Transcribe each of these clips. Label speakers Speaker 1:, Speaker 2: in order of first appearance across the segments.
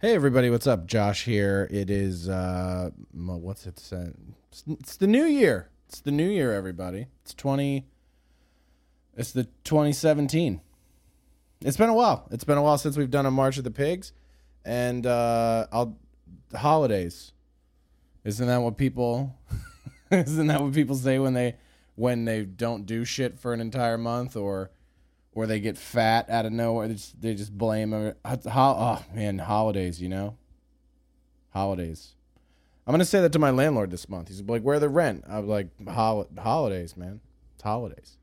Speaker 1: Hey everybody, what's up? Josh here. It is what's it said? It's the new year. It's the new year, everybody. It's the 2017. It's been a while. It's been a while since we've done a March of the Pigs, and holidays. Isn't that what people say when they don't do shit for an entire month or they get fat out of nowhere? They just blame it. Oh, man, holidays, Holidays. I'm going to say that to my landlord this month. He's like, where the rent? I'm like, holidays, man. It's holidays.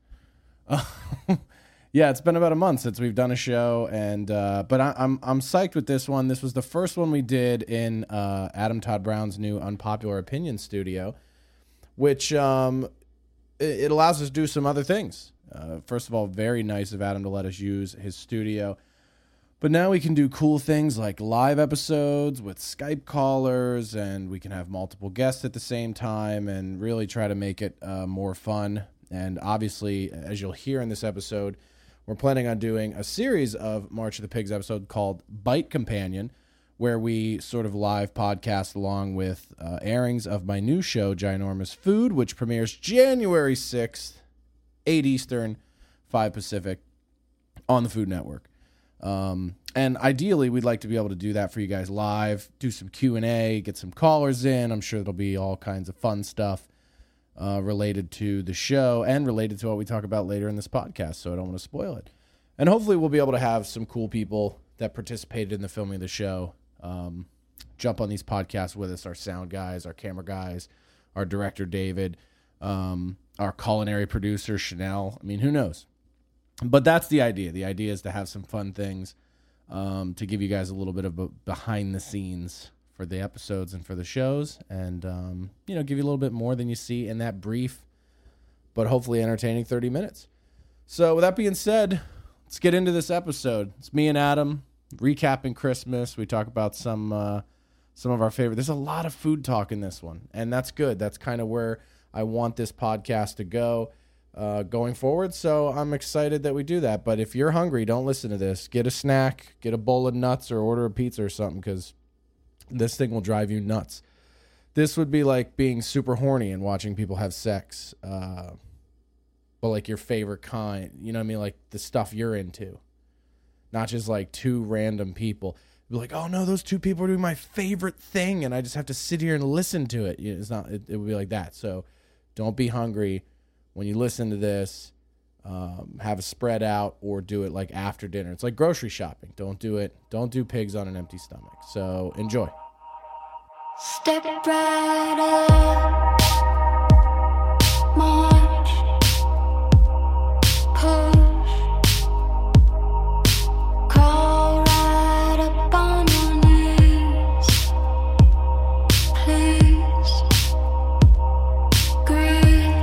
Speaker 1: Yeah, it's been about a month since we've done a show, and but I'm psyched with this one. This was the first one we did in Adam Todd Brown's new Unpopular Opinion studio, which it allows us to do some other things. First of all, very nice of Adam to let us use his studio. But now we can do cool things like live episodes with Skype callers, and we can have multiple guests at the same time and really try to make it more fun. And obviously, as you'll hear in this episode, we're planning on doing a series of March of the Pigs episode called Bite Companion, where we sort of live podcast along with airings of my new show, Ginormous Food, which premieres January 6th. 8 Eastern, 5 Pacific, on the Food Network. And ideally, we'd like to be able to do that for you guys live, do some Q&A, get some callers in. I'm sure there'll be all kinds of fun stuff related to the show and related to what we talk about later in this podcast, so I don't want to spoil it. And hopefully we'll be able to have some cool people that participated in the filming of the show jump on these podcasts with us, our sound guys, our camera guys, our director, David, our culinary producer, Chanel. I mean, who knows? But that's the idea. The idea is to have some fun things to give you guys a little bit of behind the scenes for the episodes and for the shows, and give you a little bit more than you see in that brief but hopefully entertaining 30 minutes. So with that being said, let's get into this episode. It's me and Adam recapping Christmas. We talk about some of our favorite. There's a lot of food talk in this one, and that's good. That's kind of where I want this podcast to go going forward, so I'm excited that we do that. But if you're hungry, don't listen to this. Get a snack, get a bowl of nuts, or order a pizza or something, because this thing will drive you nuts. This would be like being super horny and watching people have sex, but like your favorite kind. You know what I mean? Like the stuff you're into, not just like two random people. Be like, oh no, those two people are doing my favorite thing, and I just have to sit here and listen to it. It's not. It would be like that. So don't be hungry when you listen to this. Have a spread out or do it like after dinner. It's like grocery shopping. Don't do it. Don't do pigs on an empty stomach. So enjoy.
Speaker 2: Step right up, march, push, crawl right up on your knees, please, greet,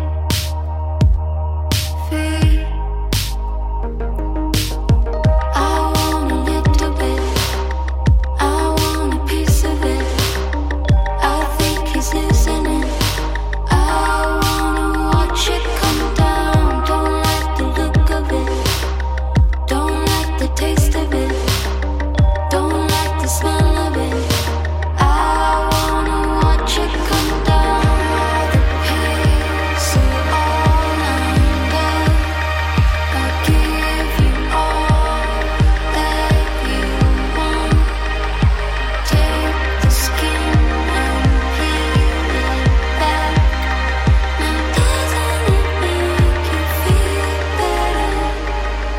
Speaker 2: feed. I want a little bit, I want a piece of it. I think he's losing it. I wanna watch it come down. Don't like the look of it. Don't like the taste of it. Don't like the smell of it. I wanna watch it come down. The pigs are all lined up. I'll give you all that you want. Take the skin and peel it back. Now doesn't it make you feel better?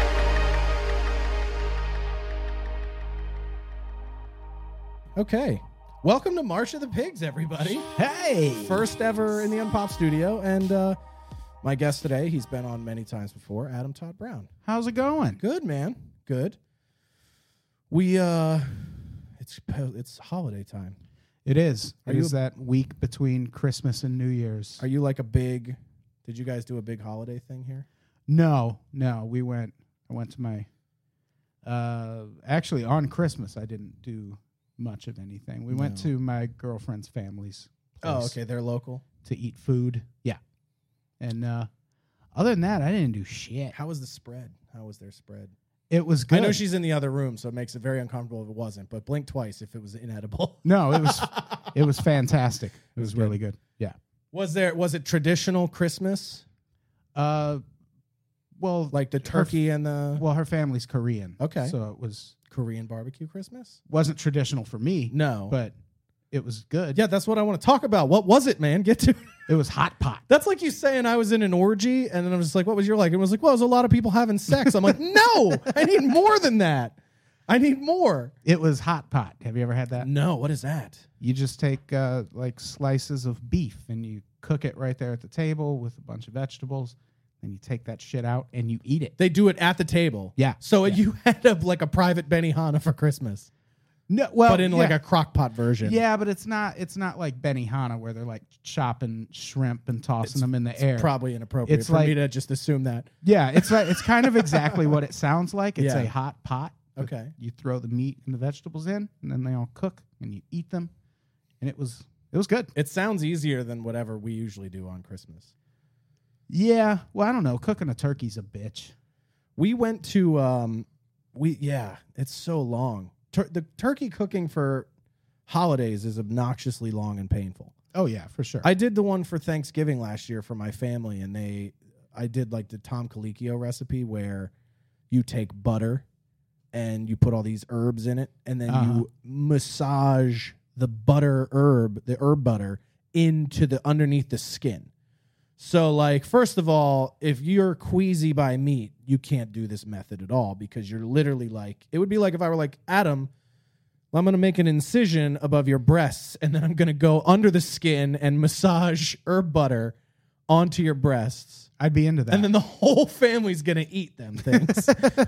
Speaker 1: Okay. Welcome to March of the Pigs, everybody.
Speaker 3: Hey!
Speaker 1: First ever in the Unpop studio, and my guest today, he's been on many times before, Adam Todd Brown.
Speaker 3: How's it going?
Speaker 1: Good, man. Good. We it's holiday time.
Speaker 3: It is.
Speaker 1: Are
Speaker 3: It
Speaker 1: you
Speaker 3: is that week between Christmas and New Year's.
Speaker 1: Are you like did you guys do a big holiday thing here?
Speaker 3: No. I went to my, actually on Christmas, I didn't do much of anything. We went to my girlfriend's family's
Speaker 1: Oh,
Speaker 3: place
Speaker 1: okay. They're local.
Speaker 3: to eat food. Yeah. And other than that, I didn't do shit.
Speaker 1: How was the spread? How was their spread?
Speaker 3: It was good.
Speaker 1: I know she's in the other room, so it makes it very uncomfortable if it wasn't. But blink twice if it was inedible.
Speaker 3: No, it was fantastic. It was really good. Yeah.
Speaker 1: Was it traditional Christmas?
Speaker 3: Well,
Speaker 1: Like the turkey and the
Speaker 3: her family's Korean.
Speaker 1: Okay.
Speaker 3: So it
Speaker 1: Korean barbecue Christmas?
Speaker 3: wasn't traditional for me.
Speaker 1: No.
Speaker 3: But it was good.
Speaker 1: Yeah, that's what I want to talk about. What was it, man? Get to
Speaker 3: It was hot pot.
Speaker 1: That's like you saying I was in an orgy, and then I was just like, what was your like? And it was like, well, it was a lot of people having sex. I'm like, no, I need more than that. I need more.
Speaker 3: It was hot pot. Have you ever had that?
Speaker 1: No, what is that?
Speaker 3: You just take like slices of beef and you cook it right there at the table with a bunch of vegetables. And you take that shit out and you eat it.
Speaker 1: They do it at the table.
Speaker 3: Yeah.
Speaker 1: So you had like a private Benihana for Christmas,
Speaker 3: No, well,
Speaker 1: but in like a crock pot version.
Speaker 3: Yeah, but it's not like Benihana where they're like chopping shrimp and tossing them in the air.
Speaker 1: Probably inappropriate
Speaker 3: It's
Speaker 1: for
Speaker 3: like-
Speaker 1: me to just assume that.
Speaker 3: Yeah, it's kind of exactly what it sounds like. It's
Speaker 1: Yeah.
Speaker 3: a hot pot.
Speaker 1: Okay.
Speaker 3: You throw the meat and the vegetables in, and then they all cook, and you eat them, and it was good.
Speaker 1: It sounds easier than whatever we usually do on Christmas.
Speaker 3: Yeah, well, I don't know. Cooking a turkey's a bitch.
Speaker 1: We went to it's so long. The turkey cooking for holidays is obnoxiously long and painful.
Speaker 3: Oh yeah, for sure.
Speaker 1: I did the one for Thanksgiving last year for my family, and I did like the Tom Colicchio recipe where you take butter and you put all these herbs in it, and then you massage the herb butter into the underneath the skin. So, like, first of all, if you're queasy by meat, you can't do this method at all because you're literally like, it would be like if I were like, Adam, I'm going to make an incision above your breasts, and then I'm going to go under the skin and massage herb butter onto your breasts.
Speaker 3: I'd be into that.
Speaker 1: And then the whole family's going to eat them things.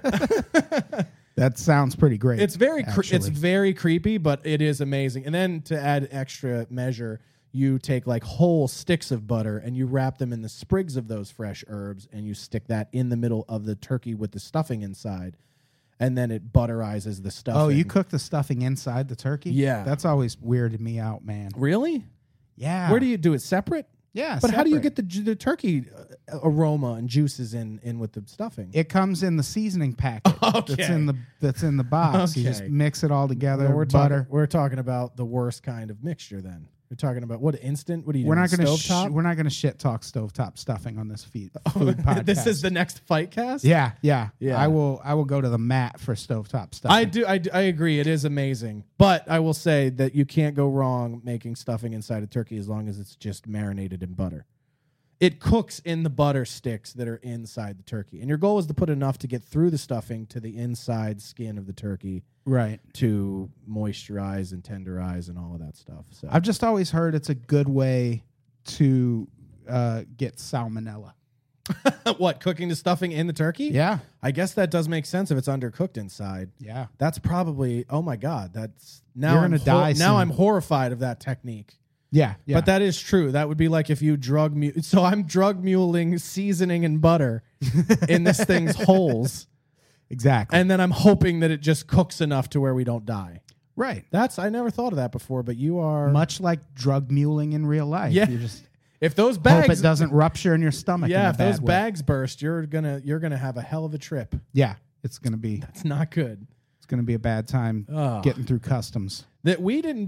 Speaker 3: That sounds pretty great.
Speaker 1: It's very
Speaker 3: actually.
Speaker 1: very creepy, but it is amazing. And then to add extra measure, you take like whole sticks of butter and you wrap them in the sprigs of those fresh herbs, and you stick that in the middle of the turkey with the stuffing inside, and then it butterizes the stuffing.
Speaker 3: Oh, you cook the stuffing inside the turkey?
Speaker 1: Yeah.
Speaker 3: That's always weirded me out, man.
Speaker 1: Really?
Speaker 3: Yeah.
Speaker 1: Where do you do it separate?
Speaker 3: Yeah,
Speaker 1: But how do you
Speaker 3: separate.
Speaker 1: get the turkey aroma and juices in with the stuffing?
Speaker 3: It comes in the seasoning packet
Speaker 1: Okay.
Speaker 3: that's in the box. You just
Speaker 1: Okay.
Speaker 3: mix it all together.
Speaker 1: Well,
Speaker 3: butter.
Speaker 1: We're talking about the worst kind of mixture. Then we're talking about what instant? What do you?
Speaker 3: We're
Speaker 1: do,
Speaker 3: not going
Speaker 1: stovetop?
Speaker 3: we're not going to shit talk stovetop stuffing on this food podcast.
Speaker 1: This is the next fight cast.
Speaker 3: yeah.
Speaker 1: Yeah.
Speaker 3: I will go to the mat for stovetop stuffing.
Speaker 1: I agree. It is amazing, but I will say that you can't go wrong making stuffing inside a turkey as long as it's just marinated in butter. It cooks in the butter sticks that are inside the turkey, and your goal is to put enough to get through the stuffing to the inside skin of the turkey
Speaker 3: Right.
Speaker 1: to moisturize and tenderize and all of that stuff. So
Speaker 3: I've just always heard it's a good way to get salmonella.
Speaker 1: what, cooking the stuffing in the turkey?
Speaker 3: Yeah.
Speaker 1: I guess that does make sense if it's undercooked inside.
Speaker 3: Yeah.
Speaker 1: That's probably, oh my God, that's now
Speaker 3: You're
Speaker 1: I'm
Speaker 3: gonna die
Speaker 1: now
Speaker 3: soon.
Speaker 1: I'm horrified of that technique.
Speaker 3: Yeah.
Speaker 1: But that is true. That would be like if you so I'm drug muling seasoning and butter in this thing's holes,
Speaker 3: exactly.
Speaker 1: and then I'm hoping that it just cooks enough to where we don't die.
Speaker 3: Right.
Speaker 1: I never thought of that before, but you are
Speaker 3: Much like drug muling in real life.
Speaker 1: Yeah.
Speaker 3: You just
Speaker 1: if those
Speaker 3: hope
Speaker 1: bags
Speaker 3: it doesn't rupture in your stomach. in
Speaker 1: yeah,
Speaker 3: a
Speaker 1: if those
Speaker 3: bad way.
Speaker 1: bags burst, you're gonna have a hell of a trip.
Speaker 3: Yeah. It's gonna be
Speaker 1: It's not good.
Speaker 3: a bad time
Speaker 1: Oh.
Speaker 3: getting through customs.
Speaker 1: That we didn't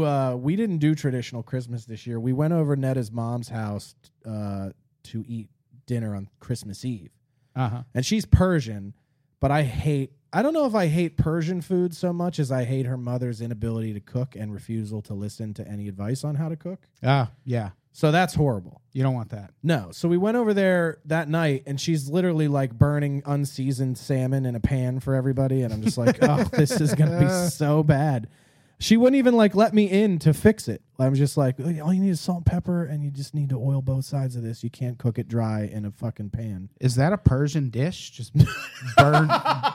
Speaker 1: do traditional Christmas this year. We went over Netta's mom's house to eat dinner on Christmas Eve.
Speaker 3: Uh-huh.
Speaker 1: And she's Persian, but I don't know if I hate Persian food so much as I hate her mother's inability to cook and refusal to listen to any advice on how to cook.
Speaker 3: Yeah.
Speaker 1: So that's horrible.
Speaker 3: You don't want that.
Speaker 1: No. So we went over there that night, and she's literally like burning unseasoned salmon in a pan for everybody. And I'm just like, oh, this is going to be so bad. She wouldn't even like let me in to fix it. I'm just like, oh, all you need is salt and pepper, and you just need to oil both sides of this. You can't cook it dry in a fucking pan.
Speaker 3: Is that a Persian dish? Just burned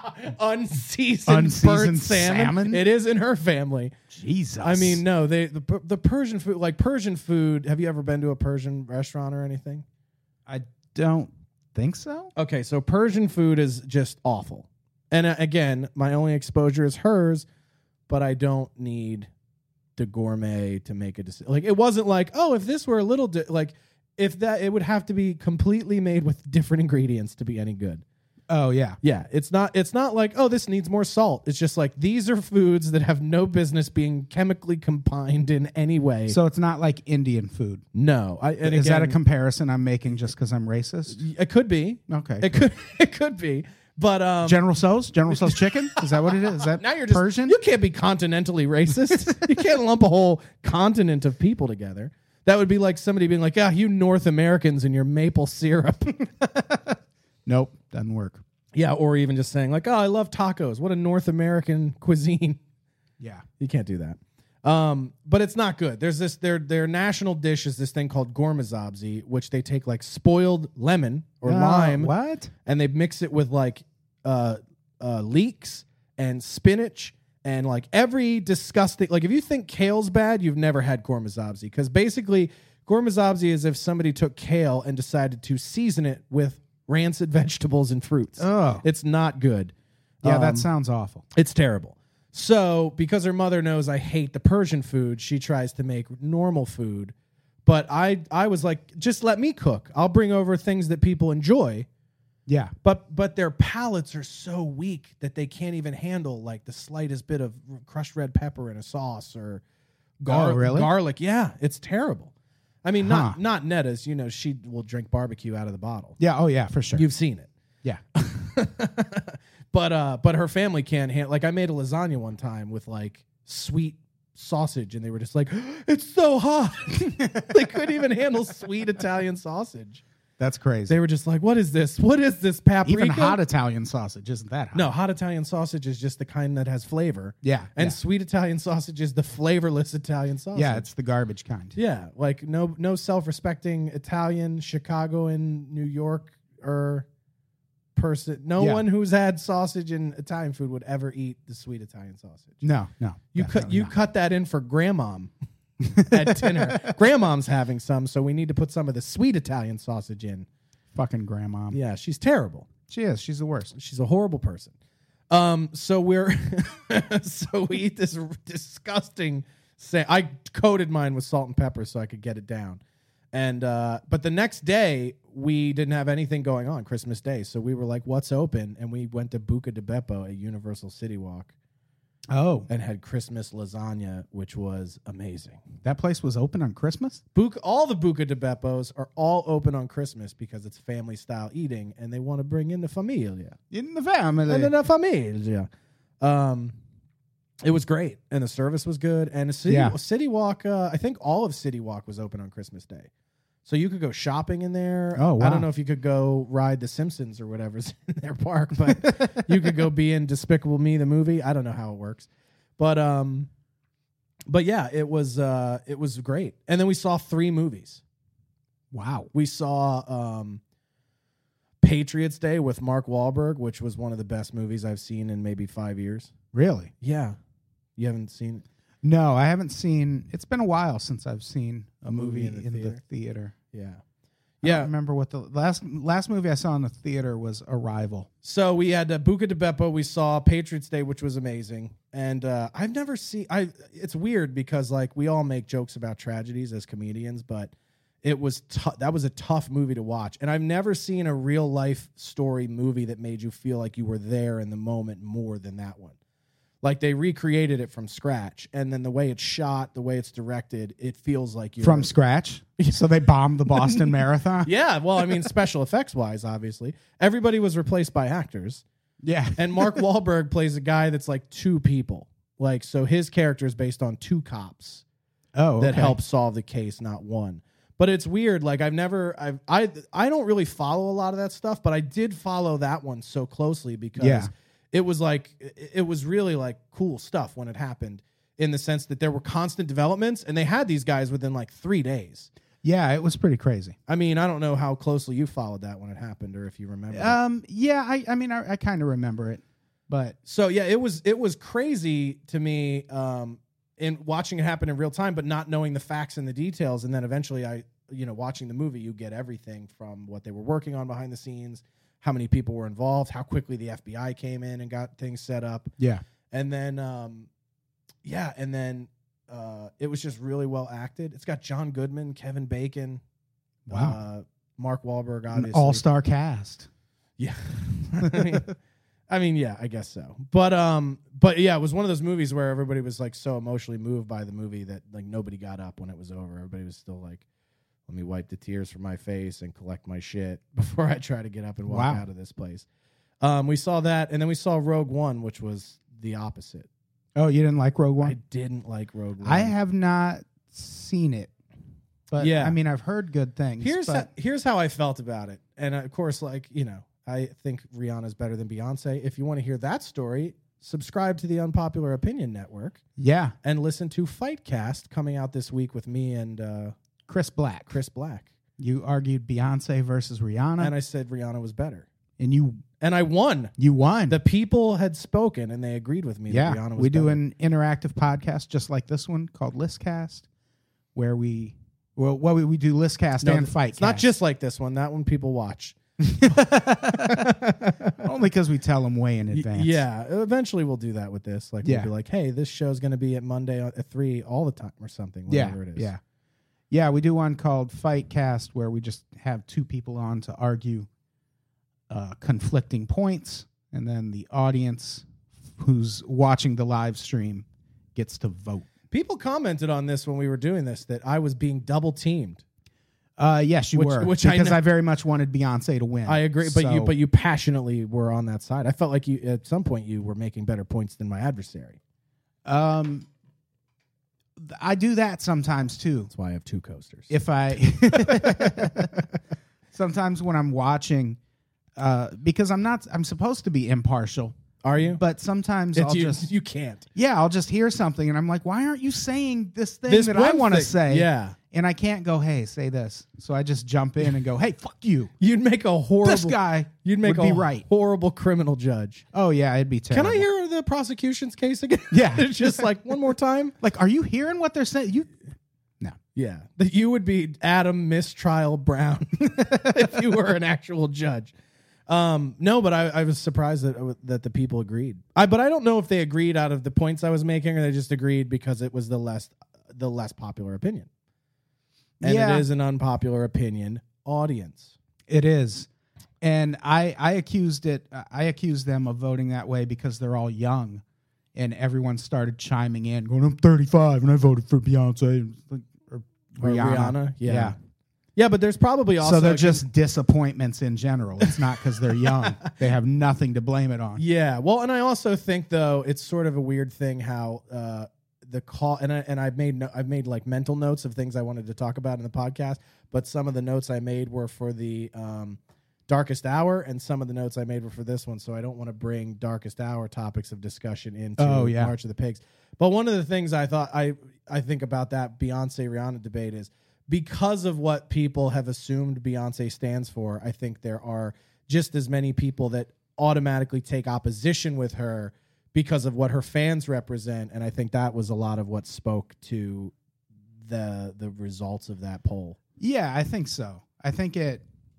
Speaker 1: Unseasoned burnt salmon. It is in her family.
Speaker 3: Jesus.
Speaker 1: I mean, no, the Persian food, like Persian food. Have you ever been to a Persian restaurant or anything?
Speaker 3: I don't think so.
Speaker 1: Okay, so Persian food is just awful. And again, my only exposure is hers, but I don't need the gourmet to make a decision. Like, it wasn't like, oh, if this were a little, if that, it would have to be completely made with different ingredients to be any good.
Speaker 3: Oh yeah.
Speaker 1: Yeah, it's not like, oh, this needs more salt. It's just like these are foods that have no business being chemically combined in any way.
Speaker 3: So it's not like Indian food.
Speaker 1: No,
Speaker 3: Is that a comparison I'm making just because I'm racist?
Speaker 1: It could be.
Speaker 3: Okay.
Speaker 1: It could be. But
Speaker 3: General Tso's chicken? Is that what it is? Is that
Speaker 1: now you're just
Speaker 3: Persian?
Speaker 1: You can't be continentally racist. You can't lump a whole continent of people together. That would be like somebody being like, you North Americans and your maple syrup.
Speaker 3: Nope, doesn't work.
Speaker 1: Yeah, or even just saying like, I love tacos. What a North American cuisine.
Speaker 3: Yeah.
Speaker 1: You can't do that. But it's not good. There's this their national dish is this thing called gormazabzi, which they take like spoiled lemon or lime,
Speaker 3: What?
Speaker 1: and they mix it with like leeks and spinach and like every disgusting, like if you think kale's bad, you've never had gormazabzi, because basically gormazabzi is if somebody took kale and decided to season it with rancid vegetables and fruits.
Speaker 3: Oh.
Speaker 1: It's not good.
Speaker 3: Yeah, that sounds awful.
Speaker 1: It's terrible. So, because her mother knows I hate the Persian food, she tries to make normal food. But I was like, just let me cook. I'll bring over things that people enjoy.
Speaker 3: Yeah.
Speaker 1: But their palates are so weak that they can't even handle like the slightest bit of crushed red pepper in a sauce or
Speaker 3: really?
Speaker 1: garlic. Yeah, it's terrible. I mean,
Speaker 3: Huh.
Speaker 1: not Netta's. You know, she will drink barbecue out of the bottle.
Speaker 3: Yeah. Oh yeah, for sure.
Speaker 1: You've seen it.
Speaker 3: Yeah.
Speaker 1: But her family can't handle. Like I made a lasagna one time with like sweet sausage, and they were just like, "It's so hot." They couldn't even handle sweet Italian sausage.
Speaker 3: That's crazy.
Speaker 1: They were just like, "What is this? What is this paprika?"
Speaker 3: Even hot Italian sausage isn't that hot.
Speaker 1: No, hot Italian sausage is just the kind that has flavor.
Speaker 3: Yeah.
Speaker 1: And
Speaker 3: yeah.
Speaker 1: sweet Italian sausage is the flavorless Italian sausage.
Speaker 3: Yeah, it's the garbage kind.
Speaker 1: Yeah, like no self-respecting Italian, Chicagoan, New York or person. No
Speaker 3: Yeah.
Speaker 1: one who's had sausage and Italian food would ever eat the sweet Italian sausage.
Speaker 3: No.
Speaker 1: You
Speaker 3: definitely not.
Speaker 1: cut that in for grandmom at dinner. Grandmom's having some, so we need to put some of the sweet Italian sausage in.
Speaker 3: Fucking grandma.
Speaker 1: Yeah, she's terrible.
Speaker 3: She is. She's the worst.
Speaker 1: She's a horrible person. So we're so we eat this disgusting. I coated mine with salt and pepper so I could get it down. And but the next day we didn't have anything going on, Christmas Day. So we were like, "What's open?" And we went to Buca di Beppo at Universal City Walk
Speaker 3: Oh,
Speaker 1: and had Christmas lasagna, which was amazing.
Speaker 3: that place was open on Christmas?
Speaker 1: All the Buca di Beppos are all open on Christmas because it's family style eating, and they want to bring in the familia.
Speaker 3: In the family.
Speaker 1: And then the familia. It was great, and the service was good. And City Walk, I think all of City Walk was open on Christmas Day, so you could go shopping in there.
Speaker 3: Oh, wow.
Speaker 1: I don't know if you could go ride the Simpsons or whatever's in their park, but you could go be in Despicable Me the movie. I don't know how it works, but yeah, it was great. And then we saw 3 movies.
Speaker 3: Wow.
Speaker 1: We saw Patriots Day with Mark Wahlberg, which was one of the best movies I've seen in maybe 5 years.
Speaker 3: Really?
Speaker 1: Yeah. You haven't seen it?
Speaker 3: No, I haven't seen. It's been a while since I've seen a movie
Speaker 1: in the
Speaker 3: in the
Speaker 1: theater?
Speaker 3: theater.
Speaker 1: Yeah.
Speaker 3: I don't remember what the last movie I saw in the theater was Arrival.
Speaker 1: So we had Buca di Beppo. We saw Patriots Day, which was amazing. And I've never seen. It's weird because like we all make jokes about tragedies as comedians, but it was that was a tough movie to watch. And I've never seen a real life story movie that made you feel like you were there in the moment more than that one. Like they recreated it from scratch, and then the way it's shot, the way it's directed, it feels like you're
Speaker 3: From scratch? So they bombed the Boston Marathon?
Speaker 1: Yeah, well, I mean, special effects wise, obviously, everybody was replaced by actors,
Speaker 3: Yeah.
Speaker 1: and Mark Wahlberg plays a guy that's like 2 people. Like, so his character is based on 2 cops
Speaker 3: Oh,
Speaker 1: that
Speaker 3: okay.
Speaker 1: help solve the case, not one. But it's weird. Like I don't really follow a lot of that stuff, but I did follow that one so closely because.
Speaker 3: Yeah.
Speaker 1: It was really like cool stuff when it happened, in the sense that there were constant developments, and they had these guys within like 3 days.
Speaker 3: Yeah, it was pretty crazy.
Speaker 1: I mean, I don't know how closely you followed that when it happened, or if you remember.
Speaker 3: Yeah, I mean, I kind of remember it, but
Speaker 1: So yeah, it was crazy to me in watching it happen in real time, but not knowing the facts and the details. And then eventually, watching the movie, you get everything from what they were working on behind the scenes, how many people were involved, how quickly the FBI came in and got things set up.
Speaker 3: yeah.
Speaker 1: And then, it was just really well acted. It's got John Goodman, Kevin Bacon,
Speaker 3: Wow.
Speaker 1: Mark Wahlberg,
Speaker 3: An
Speaker 1: obviously.
Speaker 3: all-star cast.
Speaker 1: Yeah. I mean, yeah, I guess so. But yeah, it was one of those movies where everybody was like so emotionally moved by the movie that like nobody got up when it was over. Everybody was still like, let me wipe the tears from my face and collect my shit before I try to get up and walk out of this place. We saw that, and then we saw Rogue One, which was the opposite.
Speaker 3: Oh, you didn't like Rogue One?
Speaker 1: I didn't like Rogue One.
Speaker 3: I have not seen it. But
Speaker 1: Yeah.
Speaker 3: I mean, I've heard good things.
Speaker 1: Here's how I felt about it. And of course, like, you know, I think Rihanna's better than Beyonce. If you want to hear that story, subscribe to the Unpopular Opinion Network
Speaker 3: yeah,
Speaker 1: and listen to Fightcast coming out this week with me and
Speaker 3: Chris Black.
Speaker 1: Chris Black.
Speaker 3: You argued Beyonce versus Rihanna,
Speaker 1: And I said Rihanna was better.
Speaker 3: and
Speaker 1: I won.
Speaker 3: you won.
Speaker 1: The people had spoken and they agreed with me that Rihanna was
Speaker 3: we do
Speaker 1: better.
Speaker 3: an interactive podcast just like this one called Listcast, where we do Listcast and Fightcast.
Speaker 1: It's not just like this one. That one people watch.
Speaker 3: only because we tell them way in advance.
Speaker 1: Yeah, eventually we'll do that with this. Like
Speaker 3: Yeah.
Speaker 1: we'll be like, hey, this show's going to be at Monday at 3 all the time or something, whatever it is.
Speaker 3: Yeah, we do one called Fightcast where we just have two people on to argue conflicting points, and then the audience who's watching the live stream gets to vote.
Speaker 1: People commented on this when we were doing this that I was being double teamed.
Speaker 3: Yes, you were.
Speaker 1: which
Speaker 3: because
Speaker 1: I
Speaker 3: I very much wanted Beyonce to win.
Speaker 1: I agree, but
Speaker 3: So-
Speaker 1: you passionately were on that side. I felt like you at some point you were making better points than my adversary.
Speaker 3: I do that sometimes too.
Speaker 1: That's why I have two coasters.
Speaker 3: If I sometimes when I'm watching, because I'm supposed to be impartial,
Speaker 1: Are you?
Speaker 3: but sometimes
Speaker 1: you can't.
Speaker 3: I'll just hear something and I'm like, why aren't you saying this thing
Speaker 1: This
Speaker 3: that I
Speaker 1: one
Speaker 3: want to
Speaker 1: thing,
Speaker 3: say?
Speaker 1: yeah.
Speaker 3: And I can't go, hey, say this. So I just jump in and go, hey, fuck you.
Speaker 1: You'd make a horrible.
Speaker 3: This guy
Speaker 1: You'd make
Speaker 3: would
Speaker 1: a
Speaker 3: be right.
Speaker 1: horrible criminal judge.
Speaker 3: Oh yeah, it'd be terrible.
Speaker 1: Can I hear the prosecution's case again?
Speaker 3: Yeah.
Speaker 1: It's just like one more time.
Speaker 3: Like, are you hearing what they're saying? No.
Speaker 1: Yeah, that you would be Adam Mistrial Brown if you were an actual judge. No, but I was surprised that the people agreed. But I don't know if they agreed out of the points I was making, or they just agreed because it was the less popular opinion. And
Speaker 3: Yeah.
Speaker 1: it is an unpopular opinion audience.
Speaker 3: It is. And I accused them of voting that way because they're all young, and everyone started chiming in, going, "I'm 35 and I voted for Beyonce or
Speaker 1: Or
Speaker 3: Rihanna."
Speaker 1: Yeah. Yeah, but there's probably also
Speaker 3: So they're just disappointments in general. It's not because they're young; they have nothing to blame it on.
Speaker 1: Yeah, well, and I also think though it's sort of a weird thing how the call and I've made like mental notes of things I wanted to talk about in the podcast, but some of the notes I made were for the Darkest Hour, and some of the notes I made were for this one. So I don't want to bring Darkest Hour topics of discussion into March of the Pigs. But one of the things I thought I think about that Beyonce Rihanna debate is because of what people have assumed Beyonce stands for. I think there are just as many people that automatically take opposition with her because of what her fans represent, and I think that was a lot of what spoke to the results of that poll.
Speaker 3: Yeah, I think so. I think it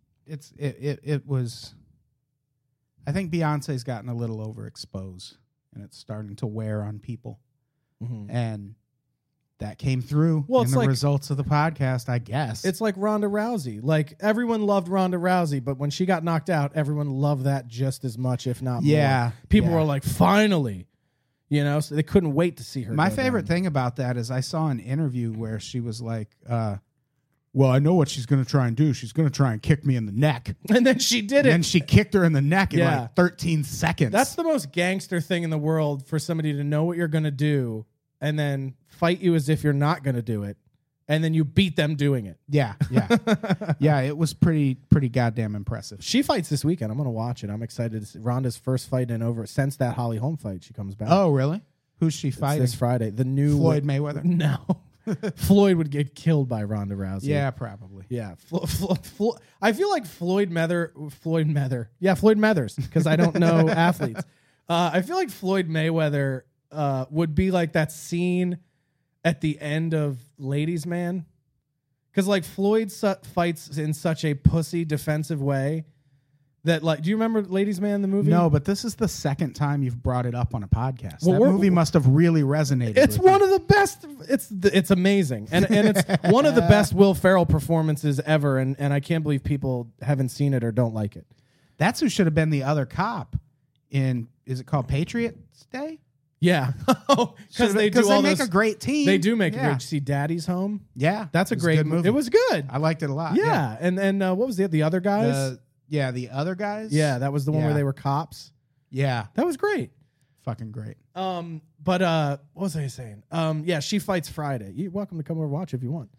Speaker 3: was. I think Beyonce's gotten a little overexposed, and it's starting to wear on people, and that came through in the results of the podcast, I guess.
Speaker 1: It's like Ronda Rousey. Like, everyone loved Ronda Rousey, but when she got knocked out, everyone loved that just as much, if not more. People were like, finally. You know, so they couldn't wait to see her.
Speaker 3: My favorite thing about that is I saw an interview where she was like, well, I know what she's going to try and do. She's going to try and kick me in the neck.
Speaker 1: And then she did it.
Speaker 3: And she kicked her in the neck in like 13 seconds.
Speaker 1: That's the most gangster thing in the world, for somebody to know what you're going to do and then fight you as if you're not going to do it. And then you beat them doing it.
Speaker 3: Yeah. Yeah, it was pretty goddamn impressive.
Speaker 1: She fights this weekend. I'm going to watch it. I'm excited to see Ronda's first fight in over since that Holly Holm fight. She comes back.
Speaker 3: Oh, really? Who's she
Speaker 1: It's
Speaker 3: fighting?
Speaker 1: this Friday. The new
Speaker 3: Floyd Mayweather?
Speaker 1: No. Floyd would get killed by Ronda Rousey.
Speaker 3: Yeah, probably.
Speaker 1: Yeah. I feel like Floyd Mathers, because I don't know athletes. I feel like Floyd Mayweather would be like that scene at the end of Ladies Man. Because like Floyd fights in such a pussy defensive way that, like, do you remember Ladies Man, the movie?
Speaker 3: No, but this is the second time you've brought it up on a podcast.
Speaker 1: Well,
Speaker 3: that movie must have really resonated.
Speaker 1: It's
Speaker 3: with
Speaker 1: one
Speaker 3: you.
Speaker 1: of the best. It's amazing, and it's one of the best Will Ferrell performances ever. And I can't believe people haven't seen it or don't like it.
Speaker 3: That's who should have been the other cop in. Is it called Patriots Day?
Speaker 1: Yeah, because they
Speaker 3: make a great team.
Speaker 1: They do make a great. You see Daddy's Home?
Speaker 3: Yeah,
Speaker 1: That's a
Speaker 3: it was
Speaker 1: great
Speaker 3: good
Speaker 1: movie. It was good.
Speaker 3: I liked it a lot.
Speaker 1: Yeah, and what was the other guys?
Speaker 3: The other guys.
Speaker 1: Yeah, that was the one
Speaker 3: Yeah.
Speaker 1: where they were cops.
Speaker 3: Yeah,
Speaker 1: That was great.
Speaker 3: fucking great.
Speaker 1: But what was I saying? Yeah, she fights Friday. You're welcome to come over and watch if you want.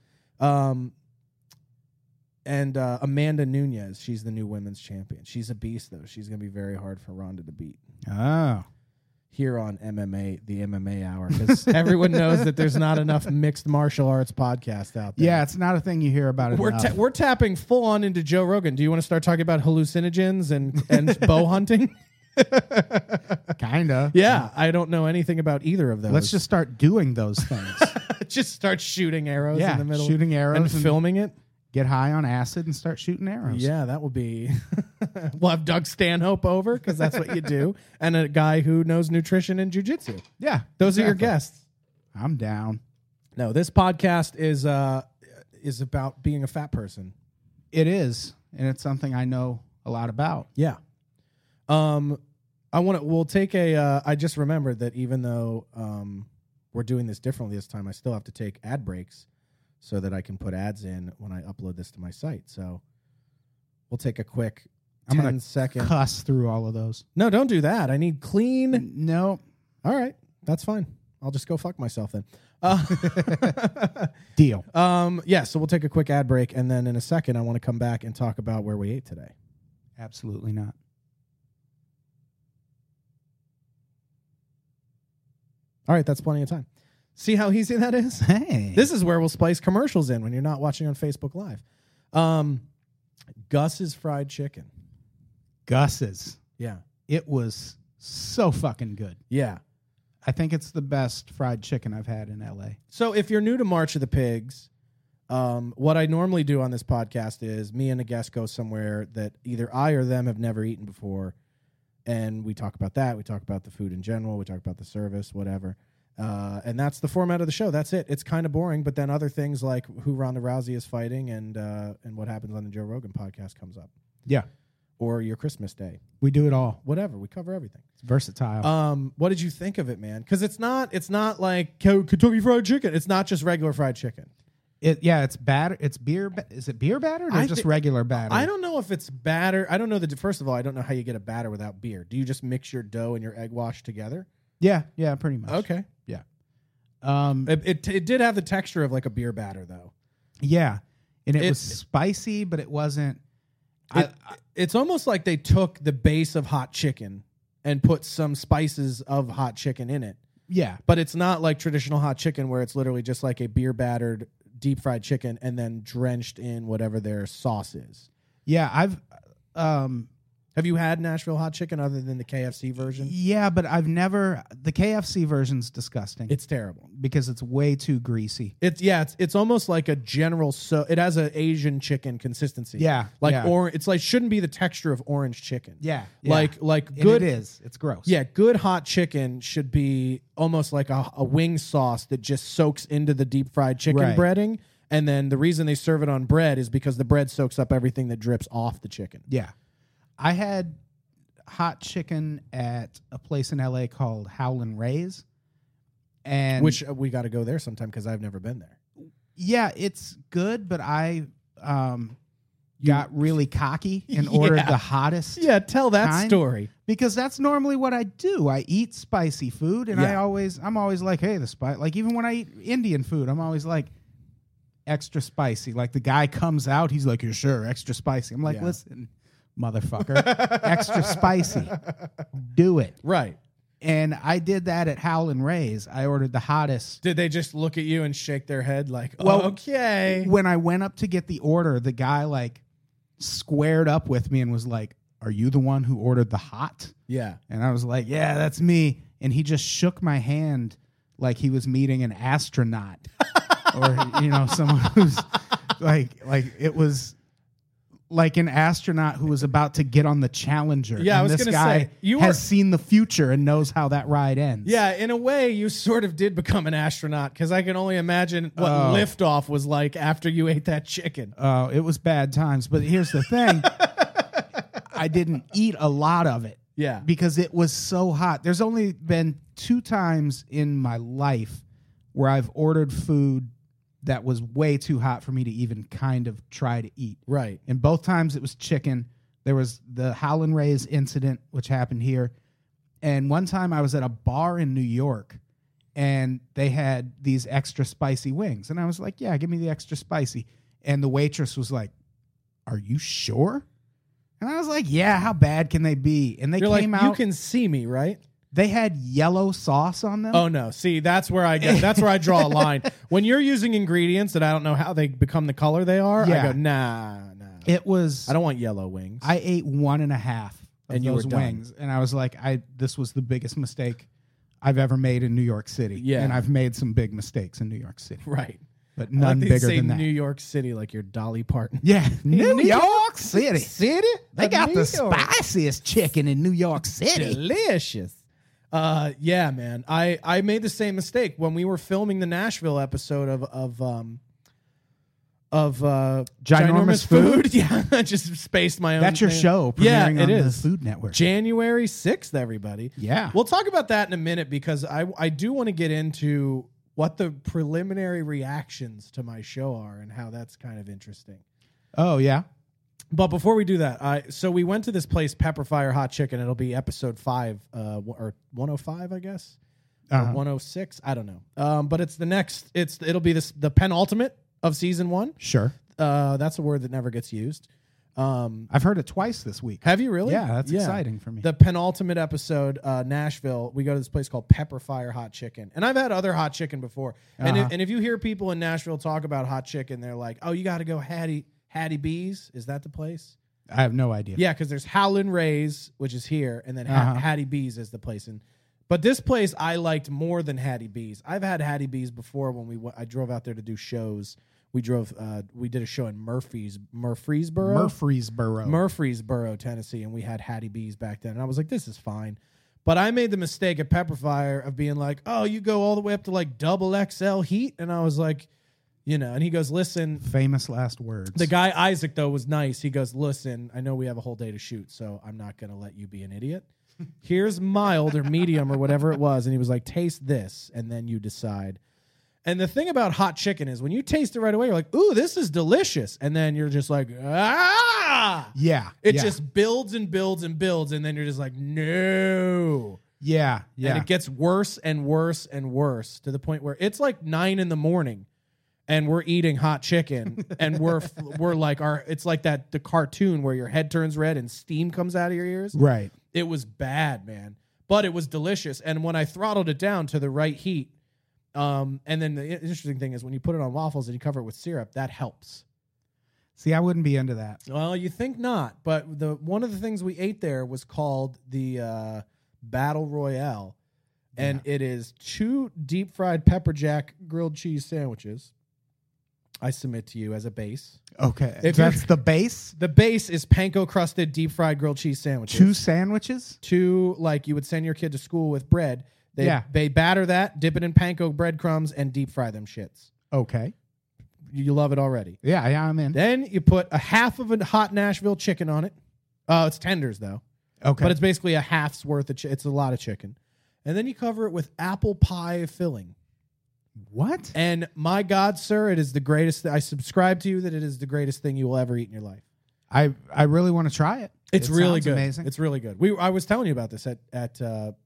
Speaker 1: And Amanda Nunes, she's the new women's champion. She's a beast though. She's gonna be very hard for Ronda to beat.
Speaker 3: Oh,
Speaker 1: Here on MMA, the MMA Hour, because everyone knows that there's not enough mixed martial arts podcast out there.
Speaker 3: yeah, it's not a thing you hear about it.
Speaker 1: We're tapping full on into Joe Rogan. Do you want to start talking about hallucinogens and bow hunting?
Speaker 3: Kinda.
Speaker 1: Yeah, I don't know anything about either of those.
Speaker 3: Let's just start doing those things.
Speaker 1: just start shooting arrows in the middle,
Speaker 3: shooting arrows
Speaker 1: and filming it.
Speaker 3: Get high on acid and start shooting arrows.
Speaker 1: Yeah, that will be. We'll have Doug Stanhope over because that's what you do, and a guy who knows nutrition and jujitsu.
Speaker 3: Yeah,
Speaker 1: Those are your
Speaker 3: exactly.
Speaker 1: guests.
Speaker 3: I'm down.
Speaker 1: No, this podcast is about being a fat person.
Speaker 3: It is, and it's something I know a lot about.
Speaker 1: Yeah. We'll take I just remembered that even though we're doing this differently this time, I still have to take ad breaks so that I can put ads in when I upload this to my site. So we'll take a quick 10-second.
Speaker 3: Cuss through all of those.
Speaker 1: No, don't do that. I need clean.
Speaker 3: No.
Speaker 1: All right. That's fine. I'll just go fuck myself then.
Speaker 3: Deal.
Speaker 1: Yeah, so we'll take a quick ad break, and then in a second, I want to come back and talk about where we ate today.
Speaker 3: Absolutely not.
Speaker 1: All right, that's plenty of time. See how easy that is?
Speaker 3: Hey.
Speaker 1: This is where we'll splice commercials in when you're not watching on Facebook Live. Gus's Fried Chicken.
Speaker 3: Gus's.
Speaker 1: Yeah.
Speaker 3: It was so fucking good.
Speaker 1: Yeah.
Speaker 3: I think it's the best fried chicken I've had in LA.
Speaker 1: So if you're new to March of the Pigs, what I normally do on this podcast is me and a guest go somewhere that either I or them have never eaten before, and we talk about that. We talk about the food in general. We talk about the service, whatever. And that's the format of the show. That's it. It's kind of boring, but then other things like who Ronda Rousey is fighting and what happens on the Joe Rogan podcast comes up.
Speaker 3: Yeah.
Speaker 1: Or your Christmas Day.
Speaker 3: We do it all.
Speaker 1: Whatever. We cover everything.
Speaker 3: It's versatile.
Speaker 1: What did you think of it, man? Because it's not like Kentucky Fried Chicken. It's not just regular fried chicken.
Speaker 3: It's batter. It's beer. Is it beer battered or just regular batter?
Speaker 1: I don't know if it's batter. I don't know first of all, I don't know how you get a batter without beer. Do you just mix your dough and your egg wash together?
Speaker 3: Yeah, pretty much.
Speaker 1: Okay.
Speaker 3: Yeah.
Speaker 1: It did have the texture of like a beer batter though.
Speaker 3: Yeah, and it was spicy, but it wasn't.
Speaker 1: It's almost like they took the base of hot chicken and put some spices of hot chicken in it.
Speaker 3: Yeah,
Speaker 1: But it's not like traditional hot chicken where it's literally just like a beer battered deep fried chicken and then drenched in whatever their sauce is.
Speaker 3: yeah.
Speaker 1: Have you had Nashville hot chicken other than the KFC version?
Speaker 3: Yeah, but I've never. The KFC version's disgusting.
Speaker 1: It's terrible.
Speaker 3: because it's way too greasy.
Speaker 1: It's almost like a general. So it has an Asian chicken consistency.
Speaker 3: Yeah,
Speaker 1: like
Speaker 3: yeah.
Speaker 1: It's like shouldn't be the texture of orange chicken.
Speaker 3: Yeah,
Speaker 1: like
Speaker 3: And
Speaker 1: good.
Speaker 3: it is. It's gross.
Speaker 1: Yeah, good hot chicken should be almost like a wing sauce that just soaks into the deep fried chicken
Speaker 3: Right.
Speaker 1: breading. And then the reason they serve it on bread is because the bread soaks up everything that drips off the chicken.
Speaker 3: Yeah. I had hot chicken at a place in LA called Howlin' Ray's. And
Speaker 1: Which we got to go there sometime because I've never been there.
Speaker 3: yeah, it's good, but I got really cocky and ordered the hottest.
Speaker 1: Yeah, tell that
Speaker 3: kind?
Speaker 1: story.
Speaker 3: Because that's normally what I do. I eat spicy food, and
Speaker 1: Yeah.
Speaker 3: I'm always like, hey, the spice. Like even when I eat Indian food, I'm always like extra spicy. Like the guy comes out, he's like, "You're sure extra spicy?" I'm like,
Speaker 1: Yeah.
Speaker 3: "Listen, motherfucker, extra spicy, do it."
Speaker 1: Right.
Speaker 3: And I did that at Howlin' Ray's. I ordered the hottest.
Speaker 1: Did they just look at you and shake their head like,
Speaker 3: Well,
Speaker 1: okay?
Speaker 3: When I went up to get the order, the guy like squared up with me and was like, "Are you the one who ordered the hot?"
Speaker 1: Yeah.
Speaker 3: And I was like, "Yeah, that's me." And he just shook my hand like he was meeting an astronaut or, someone who's like it was like an astronaut who was about to get on the Challenger.
Speaker 1: Yeah, I
Speaker 3: and
Speaker 1: was
Speaker 3: this
Speaker 1: gonna
Speaker 3: guy
Speaker 1: say, you
Speaker 3: has
Speaker 1: were-
Speaker 3: seen the future and knows how that ride ends.
Speaker 1: Yeah, in a way, you sort of did become an astronaut because I can only imagine what liftoff was like after you ate that chicken.
Speaker 3: It was bad times. But here's the thing. I didn't eat a lot of it
Speaker 1: Yeah.
Speaker 3: because it was so hot. There's only been 2 times in my life where I've ordered food that was way too hot for me to even kind of try to eat.
Speaker 1: Right.
Speaker 3: And both times it was chicken. There was the Howlin' Rays incident, which happened here. And one time I was at a bar in New York, and they had these extra spicy wings. And I was like, yeah, give me the extra spicy. And the waitress was like, are you sure? And I was like, yeah, how bad can they be? And they
Speaker 1: You're
Speaker 3: came
Speaker 1: like,
Speaker 3: out.
Speaker 1: you can see me, right?
Speaker 3: They had yellow sauce on them.
Speaker 1: Oh no! See, that's where I draw a line. When you're using ingredients that I don't know how they become the color they are, I
Speaker 3: Yeah.
Speaker 1: go, nah.
Speaker 3: It was.
Speaker 1: I don't want yellow wings.
Speaker 3: I ate 1.5 of
Speaker 1: And you
Speaker 3: those
Speaker 1: were done.
Speaker 3: wings, and I was like, this was the biggest mistake I've ever made in New York City.
Speaker 1: Yeah.
Speaker 3: And I've made some big mistakes in New York City,
Speaker 1: Right.
Speaker 3: but
Speaker 1: I
Speaker 3: none
Speaker 1: like
Speaker 3: bigger
Speaker 1: say
Speaker 3: than that.
Speaker 1: New York City like you're Dolly Parton.
Speaker 3: Yeah, New
Speaker 1: New
Speaker 3: York
Speaker 1: York
Speaker 3: City.
Speaker 1: City?
Speaker 3: They got
Speaker 1: New
Speaker 3: the
Speaker 1: York.
Speaker 3: spiciest chicken in New York City.
Speaker 1: Delicious. Yeah, man. I made the same mistake when we were filming the Nashville episode of Ginormous Food. Yeah, I just spaced my own.
Speaker 3: That's your
Speaker 1: thing.
Speaker 3: show
Speaker 1: Yeah,
Speaker 3: premiering
Speaker 1: it
Speaker 3: on
Speaker 1: is.
Speaker 3: the Food Network.
Speaker 1: January 6th, everybody.
Speaker 3: Yeah.
Speaker 1: We'll talk about that in a minute because I do want to get into what the preliminary reactions to my show are and how that's kind of interesting.
Speaker 3: Oh, yeah.
Speaker 1: But before we do that, so we went to this place, Pepper Fire Hot Chicken. It'll be episode 5 or 105, I guess, or 106. I don't know. But it's the next. It'll be the penultimate of season 1.
Speaker 3: Sure.
Speaker 1: That's a word that never gets used.
Speaker 3: I've heard it twice this week.
Speaker 1: Have you really?
Speaker 3: Yeah, that's exciting for me.
Speaker 1: The penultimate episode, Nashville, we go to this place called Pepper Fire Hot Chicken. And I've had other hot chicken before. And if you hear people in Nashville talk about hot chicken, they're like, oh, you got to go Hattie B's. Is that the place?
Speaker 3: I have no idea.
Speaker 1: Yeah, because there's Howlin' Rays, which is here, and then Hattie B's is the place. But this place I liked more than Hattie B's. I've had Hattie B's before when I drove out there to do shows. We did a show in Murfreesboro, Tennessee, and we had Hattie B's back then. And I was like, this is fine. But I made the mistake at Pepper Fire of being like, oh, you go all the way up to like double XL heat. And I was like, and he goes, listen.
Speaker 3: Famous last words.
Speaker 1: The guy, Isaac, though, was nice. He goes, listen, I know we have a whole day to shoot, so I'm not going to let you be an idiot. Here's mild or medium or whatever it was. And he was like, taste this, and then you decide. And the thing about hot chicken is when you taste it right away, you're like, ooh, this is delicious. And then you're just like, ah.
Speaker 3: Yeah.
Speaker 1: It just builds and builds and builds. And then you're just like, no.
Speaker 3: Yeah. Yeah.
Speaker 1: And it gets worse and worse and worse to the point where it's like 9 a.m. and we're eating hot chicken and we're like it's like the cartoon where your head turns red and steam comes out of your ears.
Speaker 3: Right.
Speaker 1: It was bad, man. But it was delicious. And when I throttled it down to the right heat, and then the interesting thing is when you put it on waffles and you cover it with syrup, that helps.
Speaker 3: See, I wouldn't be into that.
Speaker 1: Well, you think not, but one of the things we ate there was called the Battle Royale, and it is 2 deep fried pepper jack grilled cheese sandwiches. I submit to you as a base.
Speaker 3: Okay.
Speaker 1: If
Speaker 3: That's the base?
Speaker 1: The base is panko crusted deep fried grilled cheese sandwiches.
Speaker 3: 2 sandwiches?
Speaker 1: 2 like you would send your kid to school with bread. They batter that, dip it in panko breadcrumbs, and deep fry them shits.
Speaker 3: Okay.
Speaker 1: You love it already.
Speaker 3: Yeah, I'm in.
Speaker 1: Then you put a half of a hot Nashville chicken on it. It's tenders, though.
Speaker 3: Okay.
Speaker 1: But it's basically a half's worth of it's a lot of chicken. And then you cover it with apple pie filling.
Speaker 3: What?
Speaker 1: And my God, sir, it is the greatest. I subscribe to you that it is the greatest thing you will ever eat in your life.
Speaker 3: I really want to try it.
Speaker 1: It's
Speaker 3: It
Speaker 1: really
Speaker 3: sounds
Speaker 1: good.
Speaker 3: Amazing.
Speaker 1: It's really good. I was telling you about this at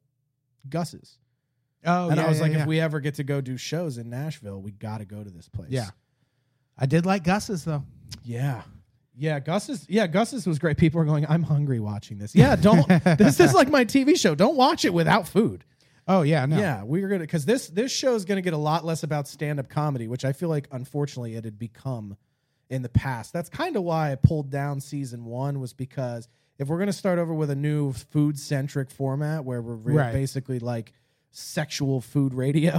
Speaker 1: Gus's.
Speaker 3: Oh,
Speaker 1: And
Speaker 3: yeah,
Speaker 1: I was
Speaker 3: yeah,
Speaker 1: like,
Speaker 3: yeah.
Speaker 1: if we ever get to go do shows in Nashville, we got to go to this place.
Speaker 3: Yeah. I did like Gus's, though.
Speaker 1: Yeah. Yeah, Gus's was great. People are going, I'm hungry watching this. Yeah, don't. This is like my TV show. Don't watch it without food.
Speaker 3: Oh, yeah, no.
Speaker 1: Yeah, we're going to, because this show is going to get a lot less about stand-up comedy, which I feel like, unfortunately, it had become in the past. That's kind of why I pulled down season 1, was because if we're going to start over with a new food-centric format where we're
Speaker 3: Right.
Speaker 1: basically like sexual food radio.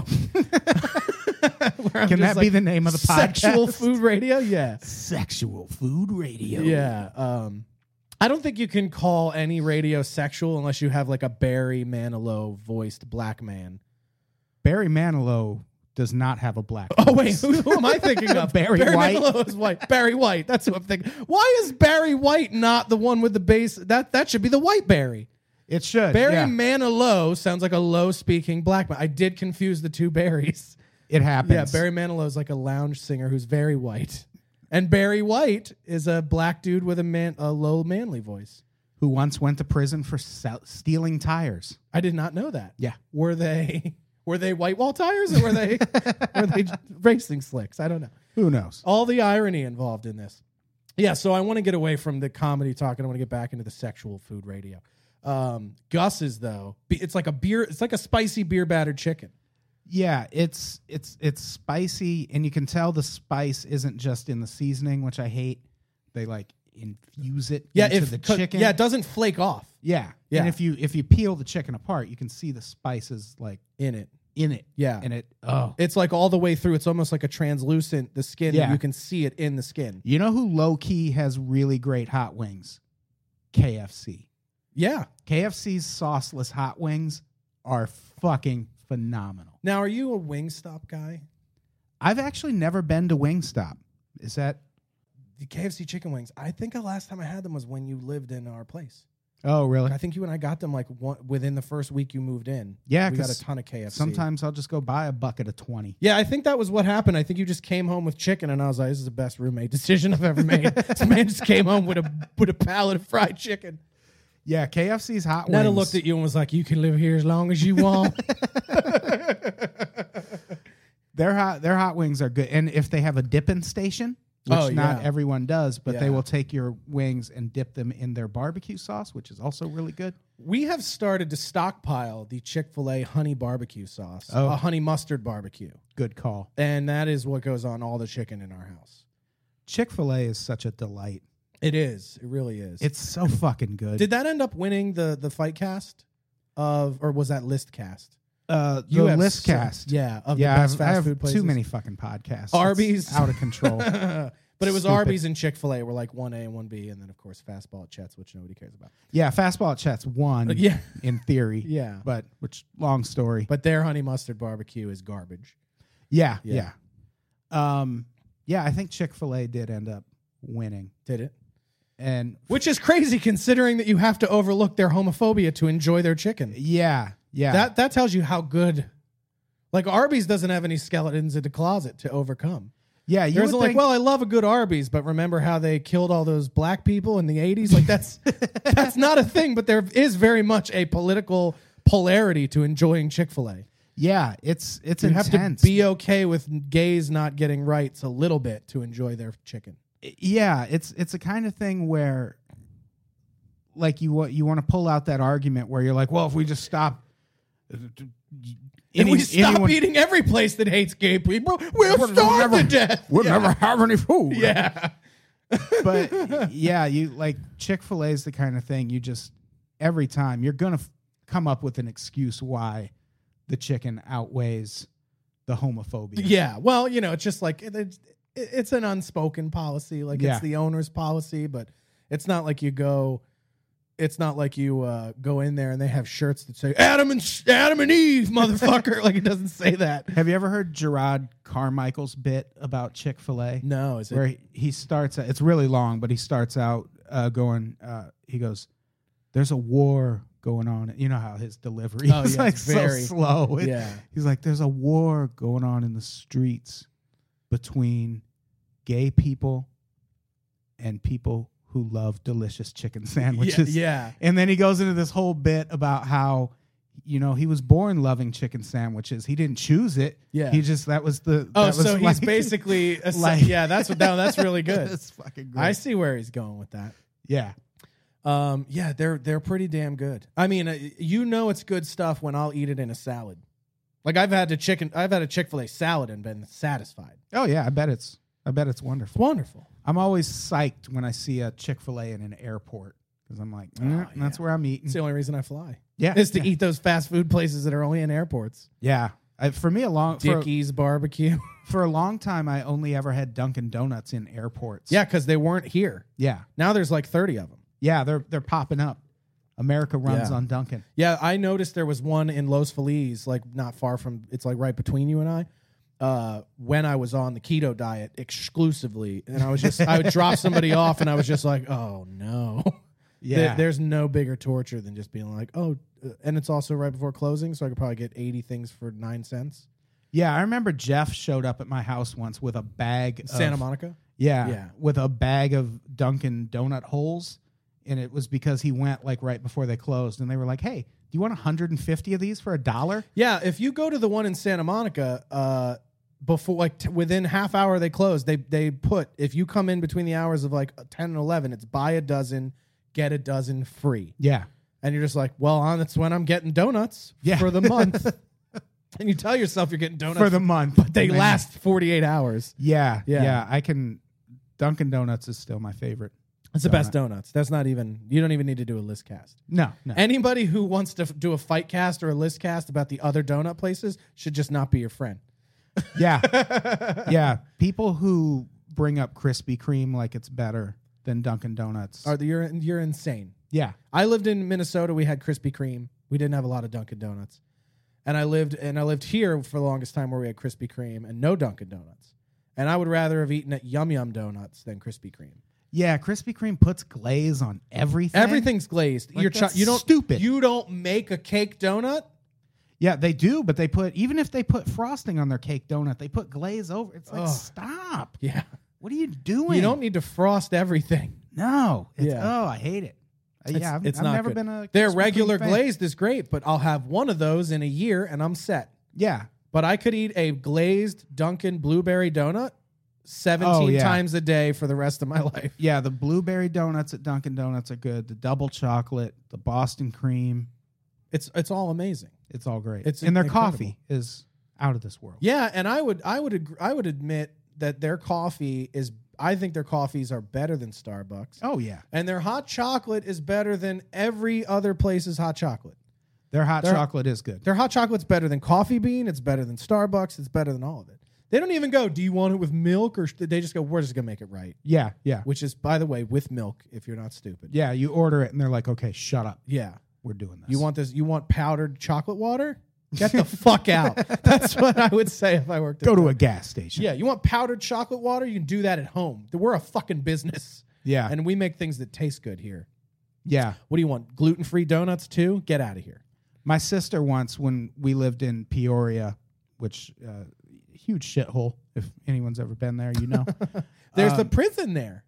Speaker 3: Can that be the name of the podcast?
Speaker 1: Sexual food radio? Yeah.
Speaker 3: Sexual food radio.
Speaker 1: Yeah. I don't think you can call any radio sexual unless you have like a Barry Manilow voiced black man.
Speaker 3: Barry Manilow does not have a black.
Speaker 1: Oh wait,
Speaker 3: voice.
Speaker 1: who am I thinking of?
Speaker 3: Barry White.
Speaker 1: Manilow is white. Barry White. That's who I'm thinking. Why is Barry White not the one with the bass? That should be the white Barry.
Speaker 3: It should.
Speaker 1: Barry
Speaker 3: yeah.
Speaker 1: Manilow sounds like a low-speaking black man. I did confuse the two Barrys.
Speaker 3: It happens.
Speaker 1: Yeah, Barry Manilow is like a lounge singer who's very white, and Barry White is a black dude with a low manly voice.
Speaker 3: Who once went to prison for stealing tires.
Speaker 1: I did not know that.
Speaker 3: Yeah.
Speaker 1: Were they white wall tires or were they racing slicks? I don't know.
Speaker 3: Who knows?
Speaker 1: All the irony involved in this. Yeah, so I want to get away from the comedy talk and I want to get back into the sexual food radio. Gus's though, it's like a spicy beer battered chicken.
Speaker 3: Yeah, it's spicy, and you can tell the spice isn't just in the seasoning, which I hate. They like infuse it into the chicken.
Speaker 1: Yeah, it doesn't flake off
Speaker 3: Yeah.
Speaker 1: Yeah.
Speaker 3: And if you peel the chicken apart, you can see the spices like
Speaker 1: in it.
Speaker 3: Yeah. And
Speaker 1: It's like all the way through. It's almost like a translucent, the skin.
Speaker 3: Yeah.
Speaker 1: You can see it in the skin.
Speaker 3: You know who low key has really great hot wings? KFC.
Speaker 1: Yeah.
Speaker 3: KFC's sauceless hot wings are fucking phenomenal.
Speaker 1: Now, are you a Wingstop guy?
Speaker 3: I've actually never been to Wingstop. Is that?
Speaker 1: The KFC chicken wings. I think the last time I had them was when you lived in our place.
Speaker 3: Oh, really?
Speaker 1: I think you and I got them like within the first week you moved in.
Speaker 3: Yeah,
Speaker 1: we got
Speaker 3: 'cause
Speaker 1: a ton of KFC.
Speaker 3: Sometimes I'll just go buy a bucket of 20.
Speaker 1: Yeah, I think that was what happened. I think you just came home with chicken, and I was like, "This is the best roommate decision I've ever made." This man just came home with a pallet of fried chicken.
Speaker 3: Yeah, KFC's hot
Speaker 1: Netta
Speaker 3: wings.
Speaker 1: looked at you and was like, "You can live here as long as you want."
Speaker 3: Their hot wings are good, and if they have a dipping station, which not everyone does, but they
Speaker 1: Yeah.
Speaker 3: will take your wings and dip them in their barbecue sauce, which is also really good.
Speaker 1: We have started to stockpile the Chick-fil-A honey barbecue sauce,
Speaker 3: Oh.
Speaker 1: a honey mustard barbecue,
Speaker 3: Good call.
Speaker 1: and that is what goes on all the chicken in our house.
Speaker 3: Chick-fil-A is such a delight.
Speaker 1: It is. It really is.
Speaker 3: It's so fucking good.
Speaker 1: Did that end up winning the fight cast or was that list cast?
Speaker 3: the
Speaker 1: You have
Speaker 3: list
Speaker 1: so-
Speaker 3: cast?
Speaker 1: Yeah, of
Speaker 3: Yeah,
Speaker 1: the best
Speaker 3: I
Speaker 1: fast
Speaker 3: have
Speaker 1: food places.
Speaker 3: too many fucking podcasts. It's
Speaker 1: Arby's.
Speaker 3: out of control.
Speaker 1: But it was
Speaker 3: Stupid.
Speaker 1: Arby's and Chick-fil-A were like 1A and 1B, and then of course Fastball at Chet's, which nobody cares about.
Speaker 3: Yeah, Fastball at Chet's won.
Speaker 1: Yeah.
Speaker 3: in theory.
Speaker 1: Yeah.
Speaker 3: but long story.
Speaker 1: But their honey mustard barbecue is garbage.
Speaker 3: Yeah.
Speaker 1: Yeah.
Speaker 3: Yeah, I think Chick-fil-A did end up winning,
Speaker 1: Did it?
Speaker 3: and
Speaker 1: Which is crazy considering that you have to overlook their homophobia to enjoy their chicken.
Speaker 3: yeah.
Speaker 1: That tells you how good. Like Arby's doesn't have any skeletons in the closet to overcome.
Speaker 3: Yeah, you
Speaker 1: There's
Speaker 3: would
Speaker 1: like,
Speaker 3: think,
Speaker 1: well, I love a good Arby's, but remember how they killed all those black people in the 80s? Like that's not a thing, but there is very much a political polarity to enjoying Chick-fil-A.
Speaker 3: yeah, it's
Speaker 1: You
Speaker 3: intense.
Speaker 1: have to be okay with gays not getting rights a little bit to enjoy their chicken.
Speaker 3: Yeah, it's a kind of thing where, like, you want to pull out that argument where you're like, well, if we just stop,
Speaker 1: And we stop eating every place that hates gay people, we'll starve to death.
Speaker 3: We'll never have any food.
Speaker 1: Yeah.
Speaker 3: But yeah, you like Chick-fil-A is the kind of thing you just every time you're gonna come up with an excuse why the chicken outweighs the homophobia.
Speaker 1: Yeah. Well, it's just like it's an unspoken policy. Like
Speaker 3: Yeah.
Speaker 1: it's the owner's policy, but it's not like you go. It's not like you go in there and they have shirts that say Adam and Eve, motherfucker. Like it doesn't say that.
Speaker 3: Have you ever heard Gerard Carmichael's bit about Chick-fil-A?
Speaker 1: No, is it?
Speaker 3: Where he starts, it's really long, but he starts out he goes, "There's a war going on." You know how his delivery
Speaker 1: Oh,
Speaker 3: is
Speaker 1: yeah,
Speaker 3: like
Speaker 1: it's very-
Speaker 3: so slow.
Speaker 1: Yeah.
Speaker 3: He's like, "There's a war going on in the streets between gay people and people who love delicious chicken sandwiches."
Speaker 1: Yeah.
Speaker 3: And then he goes into this whole bit about how, he was born loving chicken sandwiches. He didn't choose it.
Speaker 1: Yeah.
Speaker 3: He just, that was the,
Speaker 1: Oh,
Speaker 3: that was
Speaker 1: so he's
Speaker 3: like-
Speaker 1: basically
Speaker 3: like-
Speaker 1: yeah. That's really good.
Speaker 3: That's fucking great.
Speaker 1: I see where he's going with that.
Speaker 3: Yeah.
Speaker 1: Yeah, they're pretty damn good. I mean, it's good stuff when I'll eat it in a salad. Like I've had a Chick-fil-A salad and been satisfied.
Speaker 3: Oh yeah, I bet it's
Speaker 1: It's
Speaker 3: wonderful.
Speaker 1: wonderful.
Speaker 3: I'm always psyched when I see a Chick-fil-A in an airport because I'm like, that's where I'm eating.
Speaker 1: It's the only reason I fly.
Speaker 3: Yeah,
Speaker 1: Is to
Speaker 3: yeah.
Speaker 1: eat those fast food places that are only in airports.
Speaker 3: Yeah. For me,
Speaker 1: Dickie's barbecue.
Speaker 3: for a long time, I only ever had Dunkin' Donuts in airports.
Speaker 1: Yeah, because they weren't here.
Speaker 3: yeah,
Speaker 1: Now there's like 30 of them.
Speaker 3: yeah. They're popping up. America runs
Speaker 1: Yeah.
Speaker 3: on Dunkin'.
Speaker 1: Yeah, I noticed there was one in Los Feliz, like not far from. It's like right between you and I. when I was on the keto diet exclusively, and I would drop somebody off, and I was just like, oh no.
Speaker 3: Yeah.
Speaker 1: There's no bigger torture than just being like, and it's also right before closing, so I could probably get 80 things for 9 cents.
Speaker 3: Yeah, I remember Jeff showed up at my house once with a bag
Speaker 1: Santa
Speaker 3: of,
Speaker 1: Monica?
Speaker 3: Yeah, with a bag of Dunkin' Donut holes, and it was because he went like right before they closed, and they were like, "Hey, do you want 150 of these for $1?"
Speaker 1: Yeah, if you go to the one in Santa Monica, before within half hour they close, they put, if you come in between the hours of like 10 and 11, it's buy a dozen, get a dozen free.
Speaker 3: Yeah.
Speaker 1: And you're just like, well, that's when I'm getting donuts for the month. And you tell yourself you're getting donuts
Speaker 3: For the month.
Speaker 1: but they
Speaker 3: And then-
Speaker 1: last 48 hours.
Speaker 3: Yeah.
Speaker 1: Yeah.
Speaker 3: I can. Dunkin' Donuts is still my favorite.
Speaker 1: It's the best donuts. That's not even, you don't even need to do a list cast.
Speaker 3: No.
Speaker 1: Anybody who wants to do a fight cast or a list cast about the other donut places should just not be your friend.
Speaker 3: Yeah. Yeah. People who bring up Krispy Kreme like it's better than Dunkin' Donuts.
Speaker 1: You're insane.
Speaker 3: Yeah.
Speaker 1: I lived in Minnesota. We had Krispy Kreme. We didn't have a lot of Dunkin' Donuts. And I lived here for the longest time where we had Krispy Kreme and no Dunkin' Donuts. And I would rather have eaten at Yum Yum Donuts than Krispy Kreme.
Speaker 3: Yeah, Krispy Kreme puts glaze on everything.
Speaker 1: Everything's glazed.
Speaker 3: Like, that's stupid.
Speaker 1: You don't make a cake donut?
Speaker 3: Yeah, they do, but they put, even if they put frosting on their cake donut, they put glaze over. It's like,
Speaker 1: Ugh.
Speaker 3: stop.
Speaker 1: Yeah.
Speaker 3: What are you doing?
Speaker 1: You don't need to frost everything.
Speaker 3: No.
Speaker 1: Yeah.
Speaker 3: Oh, I hate it. I've
Speaker 1: not
Speaker 3: never
Speaker 1: good.
Speaker 3: been a
Speaker 1: Their
Speaker 3: Krispy
Speaker 1: regular
Speaker 3: Kreme fan.
Speaker 1: glazed is great, but I'll have one of those in a year and I'm set.
Speaker 3: Yeah.
Speaker 1: But I could eat a glazed Dunkin' blueberry donut 17
Speaker 3: Oh, yeah.
Speaker 1: times a day for the rest of my life.
Speaker 3: Yeah, the blueberry donuts at Dunkin' Donuts are good. The double chocolate, the Boston cream,
Speaker 1: It's all amazing.
Speaker 3: it's all great.
Speaker 1: It's
Speaker 3: and their
Speaker 1: incredible.
Speaker 3: coffee is out of this world.
Speaker 1: Yeah, and I would admit that their coffee is. I think their coffees are better than Starbucks.
Speaker 3: Oh yeah.
Speaker 1: And their hot chocolate is better than every other place's hot chocolate.
Speaker 3: Their hot chocolate is good.
Speaker 1: Their hot chocolate's better than Coffee Bean. It's better than Starbucks. It's better than all of it. They don't even go, do you want it with milk? Or they just go, we're just going to make it right.
Speaker 3: Yeah, yeah.
Speaker 1: Which is, by the way, with milk, if you're not stupid.
Speaker 3: Yeah, you order it and they're like, okay, shut up.
Speaker 1: Yeah.
Speaker 3: We're doing this.
Speaker 1: You want this? You want powdered chocolate water? Get the fuck out. That's what I would say if I worked at
Speaker 3: Go to a gas station.
Speaker 1: Yeah, you want powdered chocolate water? You can do that at home. We're a fucking business.
Speaker 3: Yeah.
Speaker 1: And we make things that taste good here.
Speaker 3: Yeah.
Speaker 1: What do you want? Gluten-free donuts too? Get out of here.
Speaker 3: My sister once, when we lived in Peoria, which huge shithole. If anyone's ever been there, you know.
Speaker 1: There's the prison there.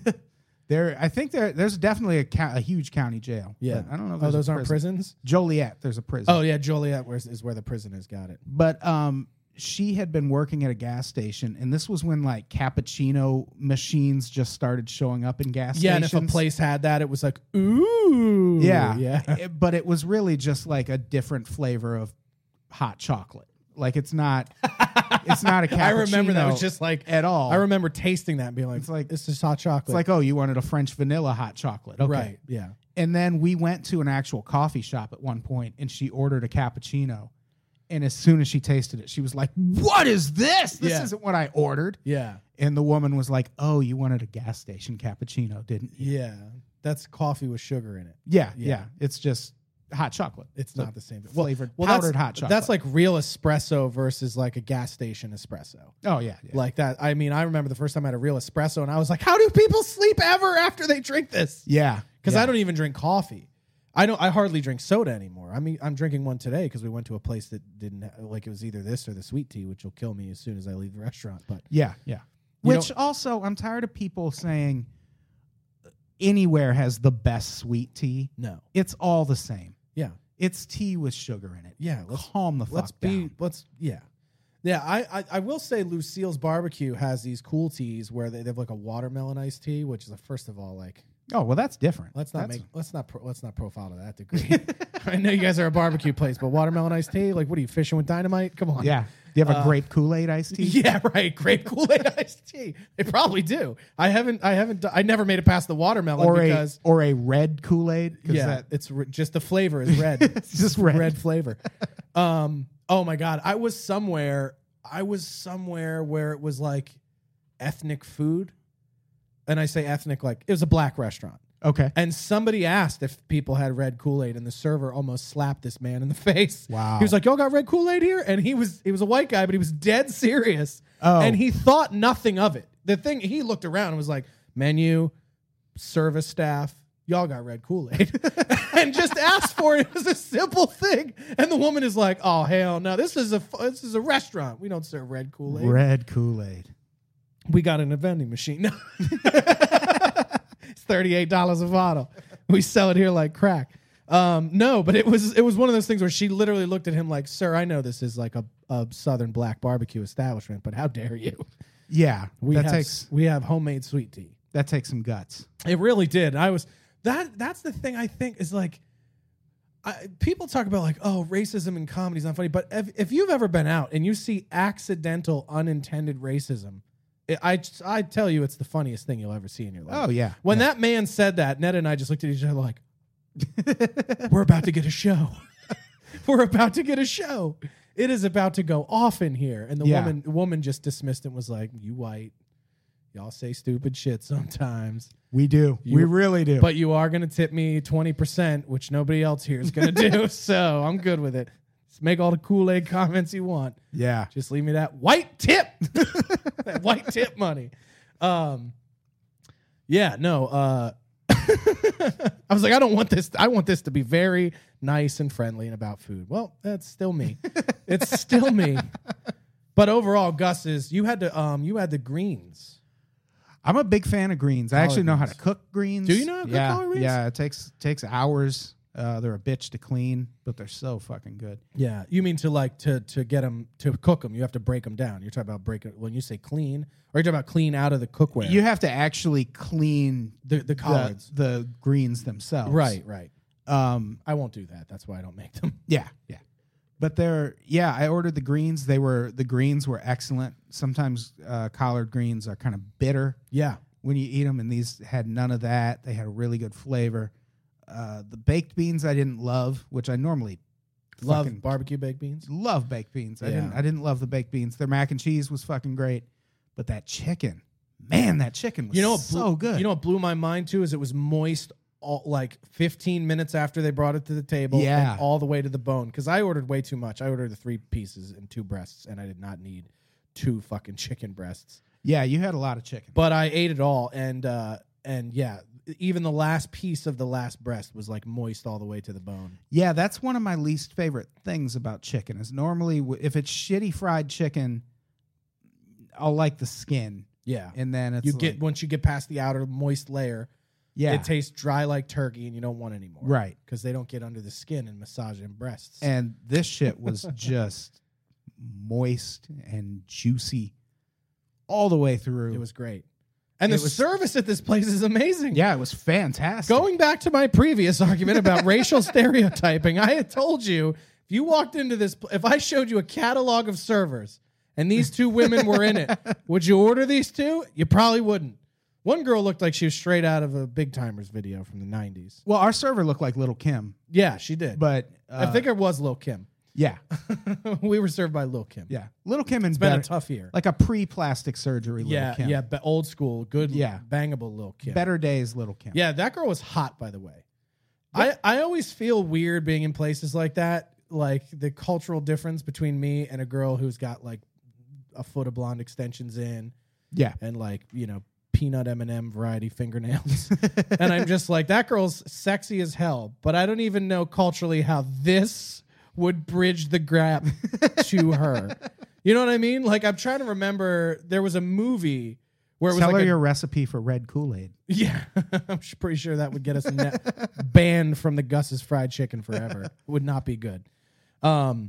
Speaker 3: I think there's definitely a huge county jail.
Speaker 1: Yeah.
Speaker 3: But I don't know if
Speaker 1: Oh,
Speaker 3: there's
Speaker 1: those
Speaker 3: a
Speaker 1: aren't
Speaker 3: prison.
Speaker 1: prisons?
Speaker 3: Joliet, there's a prison.
Speaker 1: Oh, yeah. Joliet is where the prison is. Got it.
Speaker 3: But she had been working at a gas station, and this was when like cappuccino machines just started showing up in gas
Speaker 1: Yeah,
Speaker 3: stations.
Speaker 1: and if a place had that, it was like, ooh.
Speaker 3: Yeah.
Speaker 1: Yeah.
Speaker 3: But it was really just like a different flavor of hot chocolate. Like it's not a cappuccino.
Speaker 1: I remember that was just like
Speaker 3: at all.
Speaker 1: I remember tasting that and being like,
Speaker 3: It's like-
Speaker 1: this is hot chocolate.
Speaker 3: It's like, oh, you wanted a French vanilla hot chocolate. Okay.
Speaker 1: right. Yeah.
Speaker 3: And then we went to an actual coffee shop at one point and she ordered a cappuccino. And as soon as she tasted it, she was like, what is this? This
Speaker 1: Yeah.
Speaker 3: isn't what I ordered.
Speaker 1: Yeah.
Speaker 3: And the woman was like, oh, you wanted a gas station cappuccino, didn't you?
Speaker 1: Yeah. That's coffee with sugar in it.
Speaker 3: Yeah. It's just hot chocolate.
Speaker 1: It's not the same.
Speaker 3: Flavored,
Speaker 1: that's-
Speaker 3: powdered hot chocolate.
Speaker 1: That's like real espresso versus like a gas station espresso.
Speaker 3: Oh, yeah.
Speaker 1: Like that. I mean, I remember the first time I had a real espresso and I was like, how do people sleep ever after they drink this?
Speaker 3: Yeah.
Speaker 1: Because
Speaker 3: yeah.
Speaker 1: I don't even drink coffee. I hardly drink soda anymore. I mean, I'm drinking one today because we went to a place that didn't like it was either this or the sweet tea, which will kill me as soon as I leave the restaurant. But
Speaker 3: Yeah.
Speaker 1: You
Speaker 3: Which also, I'm tired of people saying anywhere has the best sweet tea.
Speaker 1: no,
Speaker 3: It's all the same.
Speaker 1: yeah,
Speaker 3: It's tea with sugar in it.
Speaker 1: yeah.
Speaker 3: Calm the fuck down.
Speaker 1: I will say Lucille's Barbecue has these cool teas where they have like a watermelon iced tea, which is first of all like
Speaker 3: Oh, well, that's different.
Speaker 1: let's not profile to that degree. I know you guys are a barbecue place, but watermelon iced tea, like what are you fishing with dynamite? Come on,
Speaker 3: Yeah. Do you have a grape Kool-Aid iced tea?
Speaker 1: Yeah, right. Grape Kool-Aid iced tea. They probably do. I never made it past the watermelon because
Speaker 3: Or a red Kool-Aid?
Speaker 1: just the flavor is red.
Speaker 3: It's just red.
Speaker 1: flavor. Oh my God. I was somewhere where it was like ethnic food. And I say ethnic like it was a black restaurant.
Speaker 3: Okay.
Speaker 1: And somebody asked if people had red Kool-Aid, and the server almost slapped this man in the face.
Speaker 3: Wow.
Speaker 1: He was like, y'all got red Kool-Aid here? And he was a white guy, but he was dead serious.
Speaker 3: Oh.
Speaker 1: And he thought nothing of it. The thing, he looked around and was like, menu, service staff, y'all got red Kool-Aid. And just asked for it. It was a simple thing. And the woman is like, oh, hell no. This is a restaurant. We don't serve red Kool-Aid.
Speaker 3: Red Kool-Aid.
Speaker 1: We got in a vending machine. No. It's $38 a bottle. We sell it here like crack. No, but it was one of those things where she literally looked at him like, sir, I know this is like a Southern black barbecue establishment, but how dare you?
Speaker 3: Yeah.
Speaker 1: We have homemade sweet tea.
Speaker 3: That takes some guts.
Speaker 1: It really did. That's the thing I think is like, people talk about like, oh, racism in comedy is not funny, but if you've ever been out and you see accidental, unintended racism, I tell you, it's the funniest thing you'll ever see in your life.
Speaker 3: Oh, yeah.
Speaker 1: When that man said that, Ned and I just looked at each other like, we're about to get a show. We're about to get a show. It is about to go off in here. And the woman just dismissed it and was like, you white. Y'all say stupid shit sometimes.
Speaker 3: We do. We really do.
Speaker 1: But you are going to tip me 20%, which nobody else here is going to do. So I'm good with it. Just make all the Kool-Aid comments you want.
Speaker 3: Yeah.
Speaker 1: Just leave me that white tip. That white tip money. Yeah, no. I was like, I don't want this. I want this to be very nice and friendly and about food. Well, that's still me. It's still me. But overall, Gus's, you had the greens.
Speaker 3: I'm a big fan of greens. I actually know how to cook greens.
Speaker 1: Do you know how to cook collard greens?
Speaker 3: Yeah, it takes hours. They're a bitch to clean, but they're so fucking good.
Speaker 1: Yeah, you mean to get them, to cook them, you have to break them down. You're talking about breaking, when you say clean, or you're talking about clean out of the cookware.
Speaker 3: You have to actually clean
Speaker 1: the collards,
Speaker 3: the greens themselves.
Speaker 1: Right. I won't do that. That's why I don't make them.
Speaker 3: Yeah. But I ordered the greens. The greens were excellent. Sometimes collard greens are kind of bitter.
Speaker 1: Yeah.
Speaker 3: When you eat them, and these had none of that. They had a really good flavor. The baked beans I didn't love, which I normally
Speaker 1: love. Barbecue baked beans.
Speaker 3: Love baked beans.
Speaker 1: Yeah.
Speaker 3: I didn't love the baked beans. Their mac and cheese was fucking great, but that chicken, man, that chicken was so good.
Speaker 1: You know what blew my mind too is it was moist like 15 minutes after they brought it to the table.
Speaker 3: Yeah.
Speaker 1: And all the way to the bone, because I ordered way too much. I ordered the 3 pieces and 2 breasts, and I did not need 2 fucking chicken breasts.
Speaker 3: Yeah, you had a lot of chicken,
Speaker 1: but I ate it all, and yeah. Even the last piece of the last breast was like moist all the way to the bone.
Speaker 3: Yeah, that's one of my least favorite things about chicken is normally if it's shitty fried chicken, I'll like the skin.
Speaker 1: Yeah.
Speaker 3: And then it's
Speaker 1: once you get past the outer moist layer,
Speaker 3: yeah,
Speaker 1: it tastes dry like turkey and you don't want any more.
Speaker 3: Right.
Speaker 1: Because they don't get under the skin and massage in breasts.
Speaker 3: And this shit was just moist and juicy all the way through.
Speaker 1: It was great. And the service at this place is amazing.
Speaker 3: Yeah, it was fantastic.
Speaker 1: Going back to my previous argument about racial stereotyping, I had told you, if you walked into this, if I showed you a catalog of servers and these 2 women were in it, would you order these 2? You probably wouldn't. One girl looked like she was straight out of a Big Timers video from the 90s.
Speaker 3: Well, our server looked like Little Kim.
Speaker 1: Yeah, she did.
Speaker 3: But
Speaker 1: I think it was Lil Kim.
Speaker 3: Yeah.
Speaker 1: We were served by Lil Kim.
Speaker 3: Yeah. Little Kim and
Speaker 1: It's been a tough year.
Speaker 3: Like a pre-plastic surgery Little Kim.
Speaker 1: Yeah, but old school, good, bangable Lil Kim.
Speaker 3: Better days Little Kim.
Speaker 1: Yeah, that girl was hot, by the way. I always feel weird being in places like that, like the cultural difference between me and a girl who's got like a foot of blonde extensions in.
Speaker 3: Yeah.
Speaker 1: And like, peanut M&M variety fingernails. And I'm just like, that girl's sexy as hell, but I don't even know culturally how this would bridge the gap to her. You know what I mean? Like, I'm trying to remember, there was a movie where it was
Speaker 3: Tell
Speaker 1: like
Speaker 3: her your recipe for red Kool-Aid.
Speaker 1: Yeah. I'm pretty sure that would get us banned from the Gus's fried chicken forever. It would not be good. But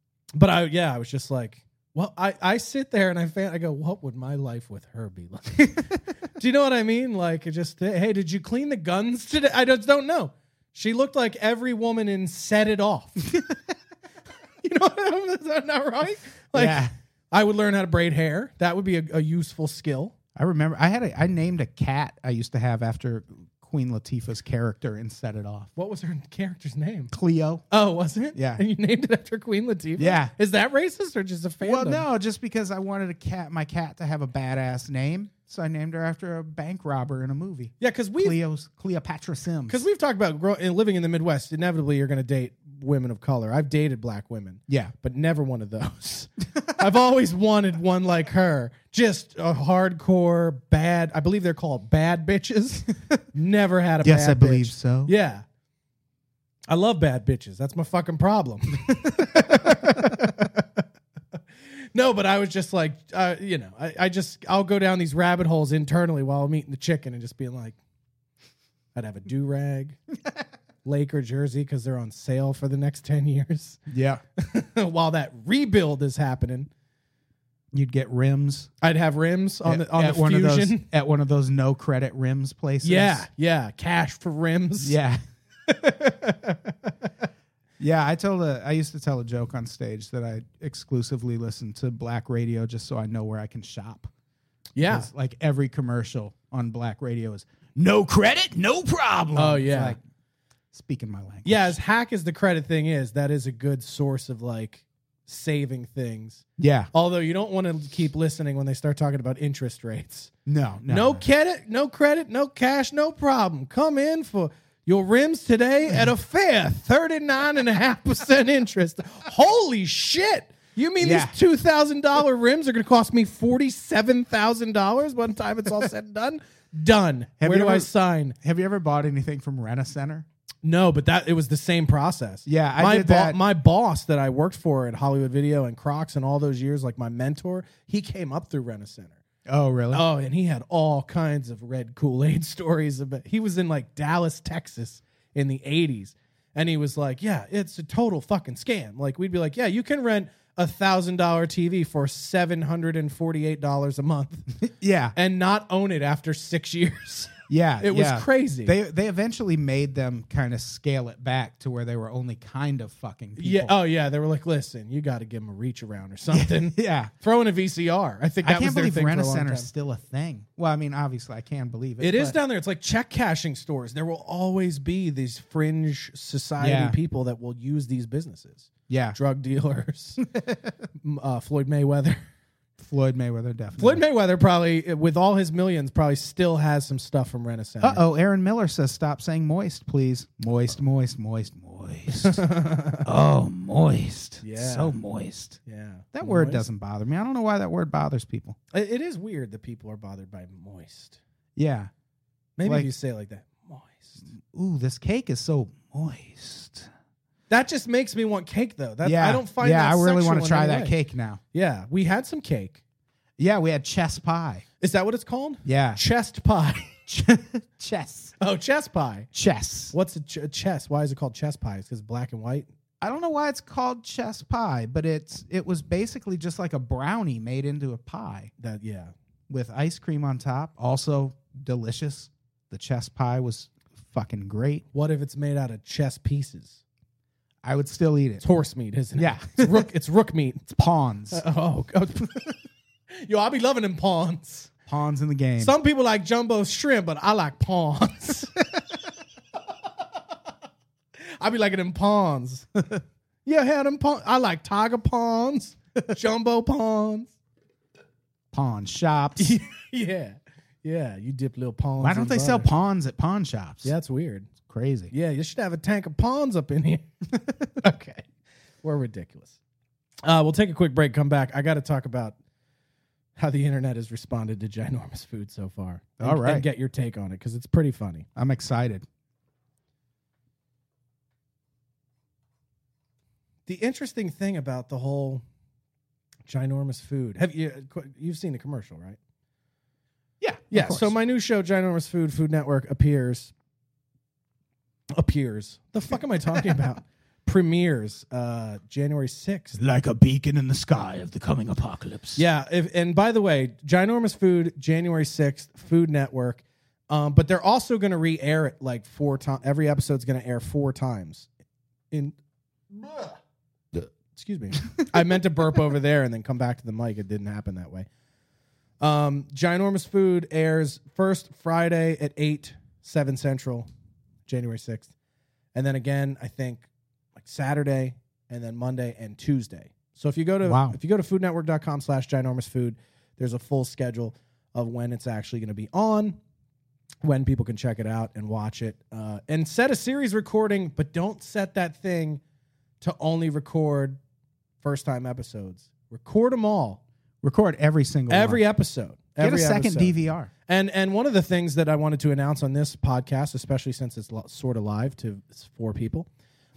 Speaker 1: I was just like, well, I sit there and I go, what would my life with her be like? Do you know what I mean? Like, hey, did you clean the guns today? I just don't know. She looked like every woman in Set It Off. You know what I mean? Is that not right? Like, yeah. I would learn how to braid hair. That would be a useful skill.
Speaker 3: I remember I named a cat I used to have after Queen Latifah's character and set it off.
Speaker 1: What was her character's name?
Speaker 3: Cleo.
Speaker 1: Oh, was it?
Speaker 3: Yeah.
Speaker 1: And you named it after Queen Latifah?
Speaker 3: Yeah.
Speaker 1: Is that racist or just a fandom?
Speaker 3: Well, no, just because I wanted my cat to have a badass name, so I named her after a bank robber in a movie.
Speaker 1: Yeah, because
Speaker 3: Cleopatra Sims.
Speaker 1: we've talked about living in the Midwest. Inevitably, you're going to date women of color. I've dated black women.
Speaker 3: Yeah.
Speaker 1: But never one of those. I've always wanted one like her. Just a hardcore bad. I believe they're called bad bitches. Never had a
Speaker 3: Yes,
Speaker 1: bad
Speaker 3: I believe
Speaker 1: bitch.
Speaker 3: so.
Speaker 1: Yeah. I love bad bitches. That's my fucking problem. No, but I was just like, I'll go down these rabbit holes internally while I'm eating the chicken and just being like, I'd have a do-rag, Laker jersey because they're on sale for the next 10 years.
Speaker 3: Yeah.
Speaker 1: While that rebuild is happening,
Speaker 3: You'd get rims
Speaker 1: I'd have rims on the
Speaker 3: at one
Speaker 1: Fusion.
Speaker 3: of those at one of those no credit rims places.
Speaker 1: Yeah, cash for rims.
Speaker 3: Yeah. Yeah, I used to tell a joke on stage that I exclusively listen to black radio just so I know where I can shop.
Speaker 1: Yeah.
Speaker 3: 'Cause, like every commercial on black radio is no credit, no problem.
Speaker 1: Oh,
Speaker 3: It's
Speaker 1: yeah.
Speaker 3: like, speaking my language.
Speaker 1: Yeah, as hack as the credit thing is, that is a good source of like saving things.
Speaker 3: Yeah.
Speaker 1: Although you don't want to keep listening when they start talking about interest rates.
Speaker 3: No.
Speaker 1: No credit, no cash, no problem. Come in for your rims today at a fair 39.5% interest. Holy shit. You mean
Speaker 3: Yeah.
Speaker 1: these $2,000 rims are going to cost me $47,000 by the time it's all said and done? Done.
Speaker 3: Have
Speaker 1: Where
Speaker 3: you
Speaker 1: do I
Speaker 3: ever-
Speaker 1: sign?
Speaker 3: Have you ever bought anything from Rent-A-Center?
Speaker 1: No, but it was the same process.
Speaker 3: Yeah, I did that.
Speaker 1: My boss that I worked for at Hollywood Video and Crocs and all those years, like my mentor, he came up through Rent-A-Center.
Speaker 3: Oh, really?
Speaker 1: Oh, and he had all kinds of red Kool-Aid stories about. He was in like Dallas, Texas in the 80s, and he was like, "Yeah, it's a total fucking scam." Like we'd be like, "Yeah, you can rent $1,000 TV for $748 a month
Speaker 3: Yeah.
Speaker 1: and not own it after 6 years."
Speaker 3: Yeah.
Speaker 1: It was
Speaker 3: yeah.
Speaker 1: crazy.
Speaker 3: They eventually made them kind of scale it back to where they were only kind of fucking people.
Speaker 1: Yeah. Oh, yeah. They were like, "Listen, you got to give him a reach around or something."
Speaker 3: Yeah.
Speaker 1: Throw in a VCR. I think that
Speaker 3: I can't
Speaker 1: was their
Speaker 3: believe
Speaker 1: thing for a long
Speaker 3: Rent-A-Center
Speaker 1: time.
Speaker 3: is still a thing. Well, I mean, obviously, I can believe it.
Speaker 1: It is
Speaker 3: but-
Speaker 1: down there. It's like check cashing stores. There will always be these fringe society
Speaker 3: Yeah.
Speaker 1: people that will use these businesses.
Speaker 3: Yeah.
Speaker 1: Drug dealers, Floyd Mayweather.
Speaker 3: Floyd Mayweather, definitely.
Speaker 1: Floyd Mayweather probably, with all his millions, probably still has some stuff from Rent-A-Center.
Speaker 3: Uh-oh, Aaron Miller says stop saying moist, please. Moist, moist, moist, moist. Oh, moist.
Speaker 1: Yeah.
Speaker 3: So moist.
Speaker 1: Yeah.
Speaker 3: That word
Speaker 1: Moist.
Speaker 3: doesn't bother me. I don't know why that word bothers people.
Speaker 1: It is weird that people are bothered by moist.
Speaker 3: Yeah.
Speaker 1: Maybe
Speaker 3: Like-
Speaker 1: if you say it like that. Moist.
Speaker 3: Ooh, this cake is so moist.
Speaker 1: That just makes me want cake, though. That,
Speaker 3: Yeah.
Speaker 1: I don't find
Speaker 3: Yeah,
Speaker 1: that
Speaker 3: I really
Speaker 1: sexual
Speaker 3: want to
Speaker 1: in
Speaker 3: try
Speaker 1: any
Speaker 3: that
Speaker 1: way.
Speaker 3: cake now.
Speaker 1: Yeah. We had some cake.
Speaker 3: Yeah, we had chess pie.
Speaker 1: Is that what it's called?
Speaker 3: Yeah.
Speaker 1: Chest pie.
Speaker 3: Chess.
Speaker 1: Oh, chess pie.
Speaker 3: Chess.
Speaker 1: What's a chess? Why is it called chess pie? It's because black and white.
Speaker 3: I don't know why it's called chess pie, but it was basically just like a brownie made into a pie
Speaker 1: That yeah.
Speaker 3: with ice cream on top. Also delicious. The chess pie was fucking great.
Speaker 1: What if it's made out of chess pieces?
Speaker 3: I would still eat
Speaker 1: It's
Speaker 3: it.
Speaker 1: horse meat, isn't it?
Speaker 3: Yeah.
Speaker 1: It's rook meat.
Speaker 3: It's pawns.
Speaker 1: Oh, yo, I be loving them pawns.
Speaker 3: Pawns in the game.
Speaker 1: Some people like jumbo shrimp, but I like pawns. I be liking them pawns. Yeah, had them pawns. I like tiger pawns, jumbo pawns.
Speaker 3: pawn shops.
Speaker 1: Yeah, yeah. You dip little pawns.
Speaker 3: Why
Speaker 1: in
Speaker 3: don't they sell
Speaker 1: butter.
Speaker 3: pawns at pawn shops?
Speaker 1: Yeah, that's weird.
Speaker 3: It's crazy.
Speaker 1: Yeah, you should have a tank of pawns up in here. Okay. We're ridiculous. We'll take a quick break, come back. I got to talk about how the internet has responded to Ginormous Food so far.
Speaker 3: All right.
Speaker 1: And get your take on it because it's pretty funny.
Speaker 3: I'm excited.
Speaker 1: The interesting thing about the whole Ginormous Food, you've seen the commercial, right?
Speaker 3: Yeah.
Speaker 1: Yeah. So my new show, Ginormous Food, Food Network, appears. The fuck am I talking about? Premieres January 6th.
Speaker 3: like a beacon in the sky of the coming apocalypse.
Speaker 1: Yeah. And by the way, Ginormous Food, January 6th, Food Network. But they're also going to re-air it like 4 times. Every episode's going to air 4 times. Excuse me. I meant to burp over there and then come back to the mic. It didn't happen that way. Ginormous Food airs first Friday at 8 7 Central, January 6th. And then again, I think like Saturday and then Monday and Tuesday. So if you go to foodnetwork.com/ginormousfood, there's a full schedule of when it's actually going to be on, when people can check it out and watch it. And set a series recording, but don't set that thing to only record first-time episodes. Record them all.
Speaker 3: Record every single
Speaker 1: Every
Speaker 3: one.
Speaker 1: episode.
Speaker 3: Get
Speaker 1: Every
Speaker 3: a second
Speaker 1: episode.
Speaker 3: DVR.
Speaker 1: And one of the things that I wanted to announce on this podcast, especially since it's sort of live to 4 people,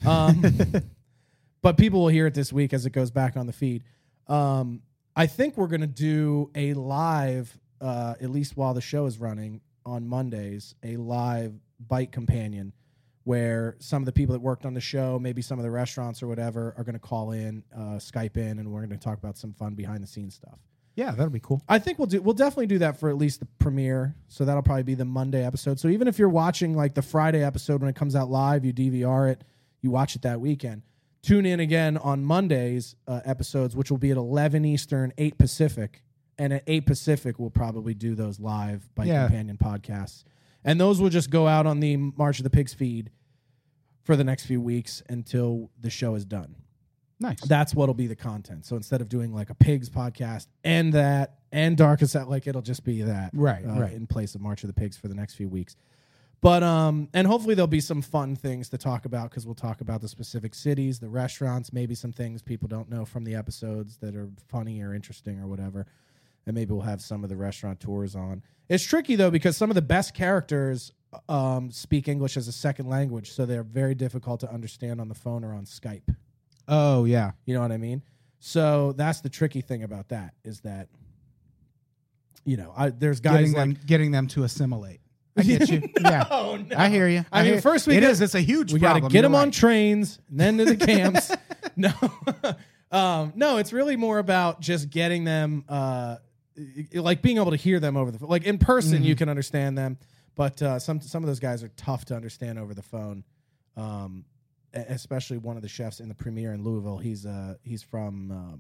Speaker 1: but people will hear it this week as it goes back on the feed. I think we're going to do a live, at least while the show is running on Mondays, a live bite companion where some of the people that worked on the show, maybe some of the restaurants or whatever, are going to call in, Skype in, and we're going to talk about some fun behind the scenes stuff.
Speaker 3: Yeah, that'll be cool.
Speaker 1: I think we'll definitely do that for at least the premiere. So that'll probably be the Monday episode. So even if you're watching like the Friday episode when it comes out live, you DVR it, you watch it that weekend. Tune in again on Monday's episodes, which will be at 11 Eastern, 8 Pacific. And at 8 Pacific, we'll probably do those live Bite Companion podcasts. And those will just go out on the March of the Pigs feed for the next few weeks until the show is done.
Speaker 3: Nice.
Speaker 1: That's what'll be the content. So instead of doing like a Pigs podcast and that and Darkest Out, like it'll just be that
Speaker 3: Right.
Speaker 1: in place of March of the Pigs for the next few weeks. But and hopefully there'll be some fun things to talk about because we'll talk about the specific cities, the restaurants, maybe some things people don't know from the episodes that are funny or interesting or whatever. And maybe we'll have some of the restaurant tours on. It's tricky though because some of the best characters speak English as a second language, so they're very difficult to understand on the phone or on Skype.
Speaker 3: Oh, yeah.
Speaker 1: You know what I mean? So that's the tricky thing about that is that, there's guys
Speaker 3: Getting them to assimilate. I get you. Yeah.
Speaker 1: Oh, no.
Speaker 3: I hear you.
Speaker 1: I mean, first it's a
Speaker 3: huge
Speaker 1: we got
Speaker 3: problem.
Speaker 1: to get
Speaker 3: You're
Speaker 1: them on
Speaker 3: right.
Speaker 1: trains and then to the camps. No, no, it's really more about just getting them, like being able to hear them over the phone. Like in person, you can understand them, but some of those guys are tough to understand over the phone. Especially one of the chefs in the premiere in Louisville. He's from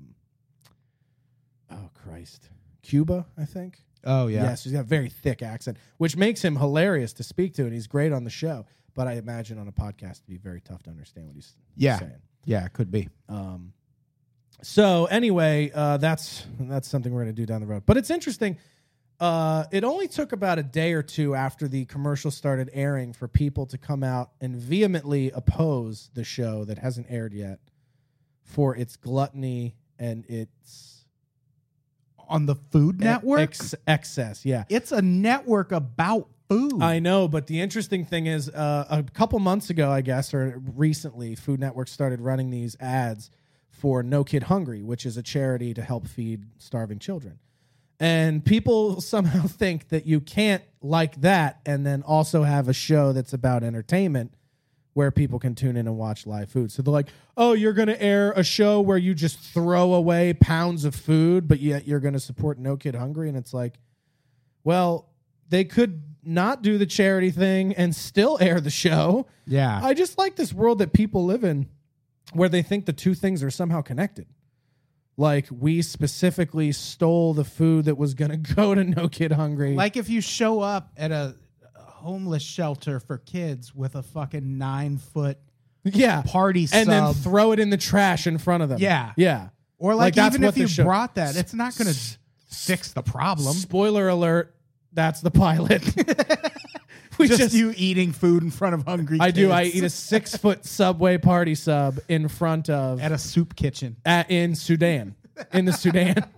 Speaker 1: Cuba, I think.
Speaker 3: Oh, yeah.
Speaker 1: Yes, he's got a very thick accent, which makes him hilarious to speak to, and he's great on the show. But I imagine on a podcast it'd be very tough to understand what he's saying.
Speaker 3: Yeah, it could be.
Speaker 1: So anyway, that's something we're going to do down the road. But it's interesting. It only took about a day or two after the commercial started airing for people to come out and vehemently oppose the show that hasn't aired yet for its gluttony and its
Speaker 3: On the Food Network?
Speaker 1: excess. Yeah.
Speaker 3: It's a network about food.
Speaker 1: I know, but the interesting thing is a couple months ago, I guess, or recently, Food Network started running these ads for No Kid Hungry, which is a charity to help feed starving children. And people somehow think that you can't like that and then also have a show that's about entertainment where people can tune in and watch live food. So they're like, oh, you're going to air a show where you just throw away pounds of food, but yet you're going to support No Kid Hungry? And it's like, well, they could not do the charity thing and still air the show.
Speaker 3: Yeah.
Speaker 1: I just like this world that people live in where they think the two things are somehow connected. Like, we specifically stole the food that was going to go to No Kid Hungry.
Speaker 3: Like if you show up at a homeless shelter for kids with a fucking 9-foot party sub.
Speaker 1: And then throw it in the trash in front of them.
Speaker 3: Yeah.
Speaker 1: Yeah.
Speaker 3: Or like
Speaker 1: that's
Speaker 3: even
Speaker 1: what
Speaker 3: if you
Speaker 1: the show-
Speaker 3: brought that, it's not going to fix the problem.
Speaker 1: Spoiler alert, that's the pilot. we
Speaker 3: Just you eating food in front of hungry
Speaker 1: I
Speaker 3: kids.
Speaker 1: do. I eat a 6-foot Subway party sub in front of...
Speaker 3: At a soup kitchen.
Speaker 1: in Sudan. In the Sudan.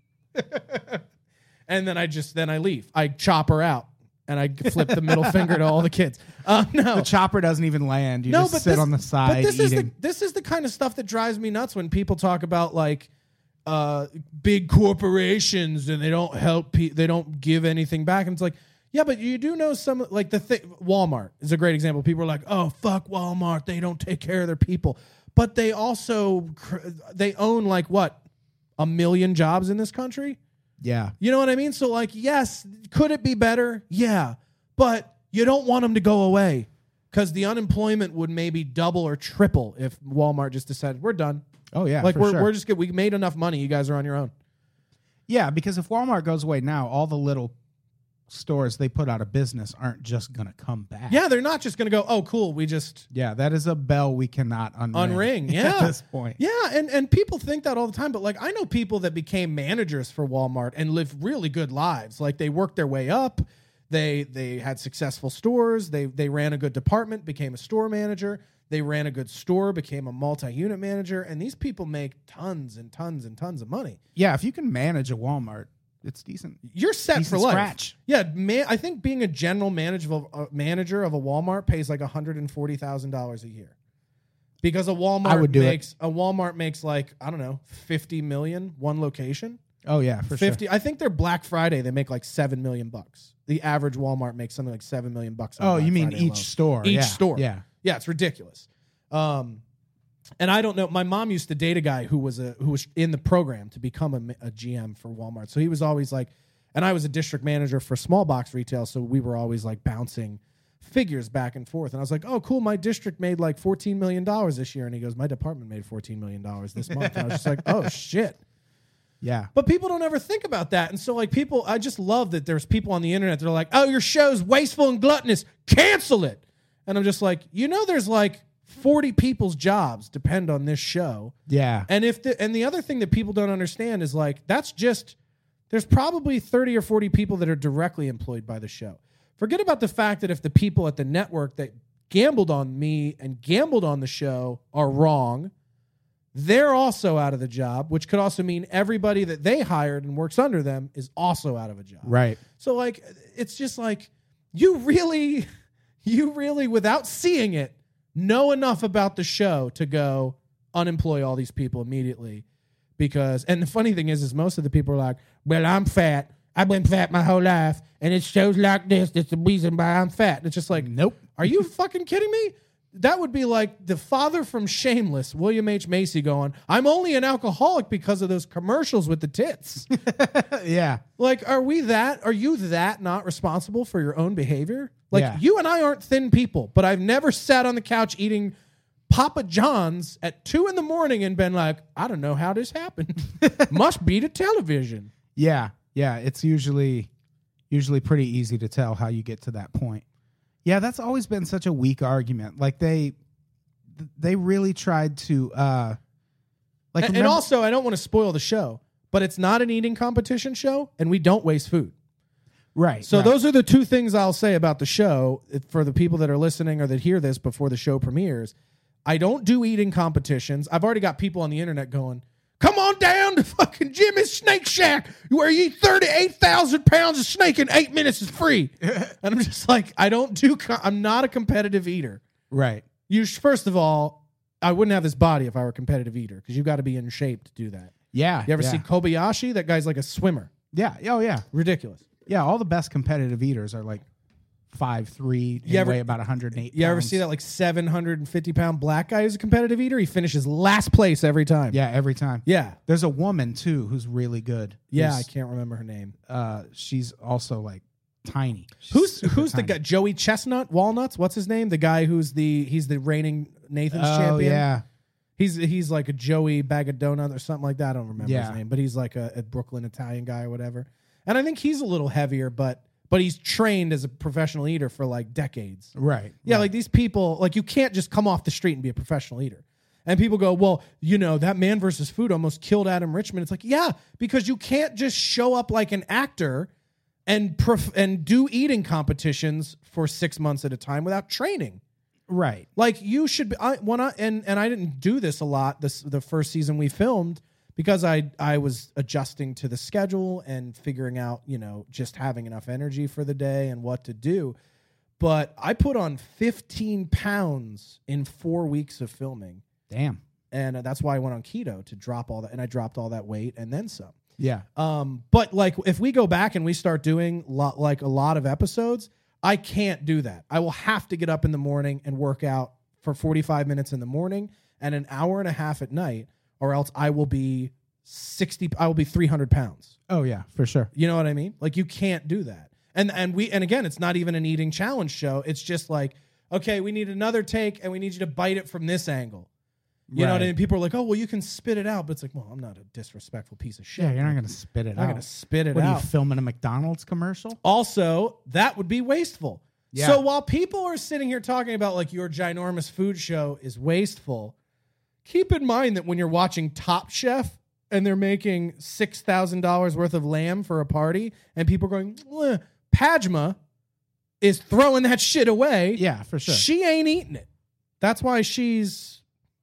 Speaker 1: And then I leave. I chop her out. And I flip the middle finger to all the kids. No.
Speaker 3: The chopper doesn't even land. You just sit on the side eating.
Speaker 1: This is the kind of stuff that drives me nuts when people talk about like big corporations and they don't help they don't give anything back. And it's like, yeah, but you do know some, like Walmart is a great example. People are like, oh, fuck Walmart. They don't take care of their people. But they also, they own like what? 1 million jobs in this country?
Speaker 3: Yeah.
Speaker 1: You know what I mean? So like, yes, could it be better? Yeah. But you don't want them to go away because the unemployment would maybe double or triple if Walmart just decided we're done.
Speaker 3: Oh yeah.
Speaker 1: Like
Speaker 3: for sure.
Speaker 1: we're just good. We made enough money. You guys are on your own.
Speaker 3: Yeah, because if Walmart goes away now, all the little stores they put out of business aren't just going to come back.
Speaker 1: Yeah, they're not just going to go, oh, cool, we just
Speaker 3: Yeah, that is a bell we cannot
Speaker 1: unring. Yeah.
Speaker 3: at this point.
Speaker 1: Yeah, and people think that all the time, but like I know people that became managers for Walmart and lived really good lives. Like they worked their way up. They had successful stores. They ran a good department, became a store manager. They ran a good store, became a multi-unit manager, and these people make tons and tons and tons of money.
Speaker 3: Yeah, if you can manage a Walmart, it's decent.
Speaker 1: You're set
Speaker 3: Decent
Speaker 1: for life.
Speaker 3: scratch.
Speaker 1: Yeah, I think being a general manager of a Walmart pays like $140,000 a year. Because a Walmart makes like, I don't know, 50 million one location.
Speaker 3: Oh yeah, for
Speaker 1: 50.
Speaker 3: sure.
Speaker 1: I think their Black Friday they make like $7 million. The average Walmart makes something like $7 million. On
Speaker 3: Oh,
Speaker 1: Black
Speaker 3: you mean
Speaker 1: Friday
Speaker 3: each
Speaker 1: alone.
Speaker 3: store?
Speaker 1: Each
Speaker 3: Yeah,
Speaker 1: store.
Speaker 3: Yeah.
Speaker 1: Yeah, it's ridiculous. And I don't know. My mom used to date a guy who was in the program to become a GM for Walmart. So he was always like, and I was a district manager for small box retail, so we were always like bouncing figures back and forth. And I was like, oh, cool, my district made like $14 million this year. And he goes, my department made $14 million this month. And I was just like, oh shit.
Speaker 3: Yeah.
Speaker 1: But people don't ever think about that. And so, like, I just love that there's people on the internet that are like, oh, your show's wasteful and gluttonous. Cancel it. And I'm just like, there's like 40 people's jobs depend on this show.
Speaker 3: Yeah.
Speaker 1: And the other thing that people don't understand is like, there's probably 30 or 40 people that are directly employed by the show. Forget about the fact that if the people at the network that gambled on me and gambled on the show are wrong, they're also out of the job, which could also mean everybody that they hired and works under them is also out of a job.
Speaker 3: Right.
Speaker 1: So like, it's just like, you really, without seeing it, know enough about the show to go unemploy all these people immediately. And the funny thing is most of the people are like, well, I'm fat. I've been fat my whole life. And it shows like this. That's the reason why I'm fat. And it's just like,
Speaker 3: Nope.
Speaker 1: Are you fucking kidding me? That would be like the father from Shameless, William H. Macy, going, I'm only an alcoholic because of those commercials with the tits.
Speaker 3: Yeah.
Speaker 1: Like, are you that not responsible for your own behavior? Like,
Speaker 3: Yeah.
Speaker 1: you and I aren't thin people, but I've never sat on the couch eating Papa John's at 2 a.m. and been like, I don't know how this happened. Must be the television.
Speaker 3: Yeah. Yeah. It's usually pretty easy to tell how you get to that point. Yeah, that's always been such a weak argument. Like they really tried to
Speaker 1: And
Speaker 3: remember-
Speaker 1: also, I don't want to spoil the show, but it's not an eating competition show, and we don't waste food.
Speaker 3: right.
Speaker 1: So
Speaker 3: right.
Speaker 1: those are the two things I'll say about the show for the people that are listening or that hear this before the show premieres. I don't do eating competitions. I've already got people on the internet going, come on down to fucking Jimmy's Snake Shack where you eat 38,000 pounds of snake in 8 minutes is free. And I'm just like, I'm not a competitive eater.
Speaker 3: Right.
Speaker 1: First of all, I wouldn't have this body if I were a competitive eater because you got to be in shape to do that.
Speaker 3: Yeah.
Speaker 1: You ever see Kobayashi? That guy's like a swimmer.
Speaker 3: Yeah. Oh yeah.
Speaker 1: Ridiculous.
Speaker 3: Yeah. All the best competitive eaters are like 5'3", and weigh about 108
Speaker 1: You ever
Speaker 3: pounds.
Speaker 1: see that like 750-pound black guy who's a competitive eater? He finishes last place every time.
Speaker 3: Yeah, every time.
Speaker 1: Yeah.
Speaker 3: There's a woman too who's really good.
Speaker 1: Yeah, I can't remember her name.
Speaker 3: She's also like tiny.
Speaker 1: Who's
Speaker 3: Super
Speaker 1: the
Speaker 3: tiny.
Speaker 1: guy? Joey Chestnut Walnuts? What's his name? The guy he's the reigning Nathan's
Speaker 3: Oh
Speaker 1: champion.
Speaker 3: yeah.
Speaker 1: He's like a Joey Bag of Donuts or something like that. I don't remember
Speaker 3: Yeah.
Speaker 1: his name, but he's like a Brooklyn Italian guy or whatever. And I think he's a little heavier, but he's trained as a professional eater for like decades.
Speaker 3: Right.
Speaker 1: Yeah,
Speaker 3: right.
Speaker 1: like these people, like you can't just come off the street and be a professional eater. And people go, well, that Man vs. Food almost killed Adam Richman. It's like, yeah, because you can't just show up like an actor and do eating competitions for 6 months at a time without training.
Speaker 3: Right.
Speaker 1: Like you should be. I didn't do this a lot the first season we filmed because I was adjusting to the schedule and figuring out, just having enough energy for the day and what to do. But I put on 15 pounds in 4 weeks of filming.
Speaker 3: Damn.
Speaker 1: And that's why I went on keto to drop all that. And I dropped all that weight and then some.
Speaker 3: Yeah.
Speaker 1: But like if we go back and we start doing like a lot of episodes, I can't do that. I will have to get up in the morning and work out for 45 minutes in the morning and an hour and a half at night, or else I will be 300 pounds.
Speaker 3: Oh yeah, for sure.
Speaker 1: You know what I mean? Like you can't do that. And again, it's not even an eating challenge show. It's just like, okay, we need another take and we need you to bite it from this angle. You know what I
Speaker 3: Right.
Speaker 1: mean? People are like, oh, well, you can spit it out. But it's like, well, I'm not a disrespectful piece of shit.
Speaker 3: Yeah, you're not going to spit it
Speaker 1: I'm not
Speaker 3: out.
Speaker 1: going to spit it
Speaker 3: What are
Speaker 1: out.
Speaker 3: you filming a McDonald's commercial?
Speaker 1: Also, that would be wasteful.
Speaker 3: Yeah.
Speaker 1: So while people are sitting here talking about like your ginormous food show is wasteful, keep in mind that when you're watching Top Chef and they're making $6,000 worth of lamb for a party and people are going, Padma is throwing that shit away.
Speaker 3: Yeah, for sure.
Speaker 1: She ain't eating it. That's why she's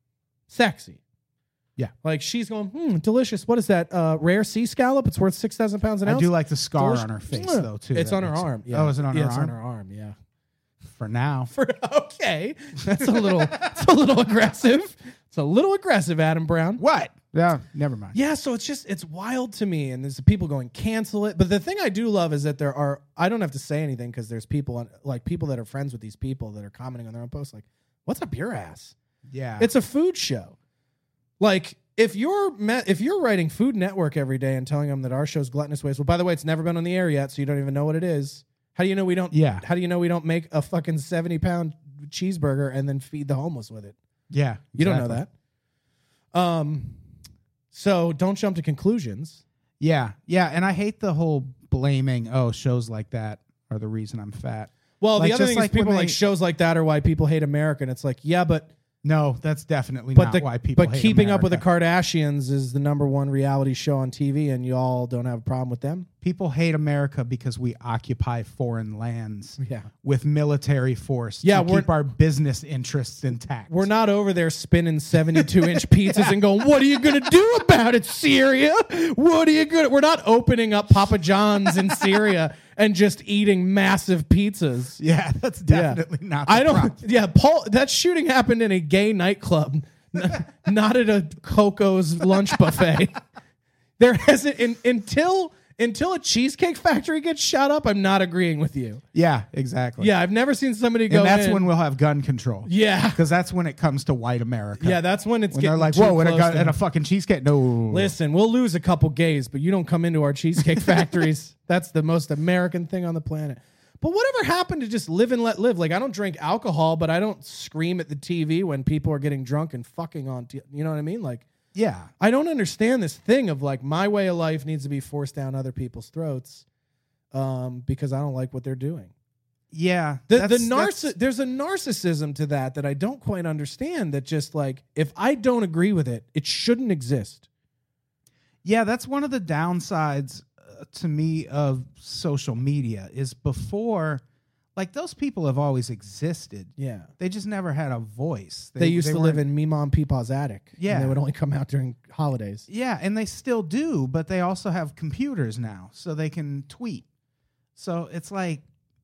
Speaker 1: sexy.
Speaker 3: Yeah.
Speaker 1: Like she's going, delicious. What is that? Rare sea scallop? It's worth 6,000 pounds an
Speaker 3: I
Speaker 1: ounce.
Speaker 3: do like the scar
Speaker 1: Delicious.
Speaker 3: on her face, though, too.
Speaker 1: It's
Speaker 3: That
Speaker 1: on her
Speaker 3: makes it-
Speaker 1: arm. Yeah.
Speaker 3: Oh, is it on her
Speaker 1: It's
Speaker 3: arm?
Speaker 1: on her arm, yeah.
Speaker 3: For now.
Speaker 1: Okay. That's a little aggressive. It's a little aggressive, Adam Brown.
Speaker 3: What? Yeah, never mind.
Speaker 1: Yeah, so it's wild to me, and there's people going cancel it. But the thing I do love is that I don't have to say anything because there's people people that are friends with these people that are commenting on their own posts like, what's up your ass?
Speaker 3: Yeah.
Speaker 1: It's a food show. Like if you're writing Food Network every day and telling them that our show's gluttonous wasteful. By the way, it's never been on the air yet, so you don't even know what it is. How do you know we don't?
Speaker 3: Yeah.
Speaker 1: How do you know we don't make a fucking 70-pound cheeseburger and then feed the homeless with it?
Speaker 3: Yeah.
Speaker 1: You don't know
Speaker 3: exactly.
Speaker 1: that. So don't jump to conclusions.
Speaker 3: Yeah. Yeah. And I hate the whole blaming, shows like that are the reason I'm fat.
Speaker 1: Well,
Speaker 3: Like,
Speaker 1: the other
Speaker 3: just
Speaker 1: thing
Speaker 3: like
Speaker 1: is people
Speaker 3: when
Speaker 1: like
Speaker 3: they-
Speaker 1: shows like that are why people hate America. And it's like, yeah, but
Speaker 3: No, that's definitely
Speaker 1: but
Speaker 3: not why people hate
Speaker 1: Keeping Up with the
Speaker 3: America.
Speaker 1: Kardashians is the #1 reality show on TV, and you all don't have a problem with them.
Speaker 3: People hate America because we occupy foreign lands
Speaker 1: Yeah.
Speaker 3: with military force
Speaker 1: Yeah,
Speaker 3: to keep our business interests intact.
Speaker 1: We're not over there spinning 72-inch pizzas and going, what are you going to do about it, Syria? What are you going to... We're not opening up Papa John's in Syria and just eating massive pizzas.
Speaker 3: Yeah, that's definitely not the
Speaker 1: I don't...
Speaker 3: problem.
Speaker 1: Yeah, Paul, that shooting happened in a gay nightclub, not at a Coco's lunch buffet. There hasn't... Until a Cheesecake Factory gets shot up, I'm not agreeing with you.
Speaker 3: Yeah, exactly.
Speaker 1: Yeah, I've never seen somebody go
Speaker 3: And that's
Speaker 1: in-
Speaker 3: when we'll have gun control.
Speaker 1: Yeah.
Speaker 3: Because that's when it comes to white America.
Speaker 1: Yeah, that's when it's
Speaker 3: When
Speaker 1: getting
Speaker 3: they're like,
Speaker 1: too
Speaker 3: whoa,
Speaker 1: close to-
Speaker 3: and a fucking cheesecake? No.
Speaker 1: Listen, we'll lose a couple gays, but you don't come into our cheesecake factories. That's the most American thing on the planet. But whatever happened to just live and let live? Like, I don't drink alcohol, but I don't scream at the TV when people are getting drunk and fucking on. You know what I mean? Like,
Speaker 3: Yeah.
Speaker 1: I don't understand this thing of like my way of life needs to be forced down other people's throats because I don't like what they're doing.
Speaker 3: Yeah.
Speaker 1: There's a narcissism to that I don't quite understand. That just like if I don't agree with it, it shouldn't exist.
Speaker 3: Yeah, that's one of the downsides to me of social media is before, like those people have always existed.
Speaker 1: Yeah.
Speaker 3: They just never had a voice.
Speaker 1: They used to live
Speaker 3: weren't-
Speaker 1: in me mom Peepaw's attic.
Speaker 3: Yeah.
Speaker 1: And they would only come out during holidays.
Speaker 3: Yeah, and they still do, but they also have computers now, so they can tweet. So it's like,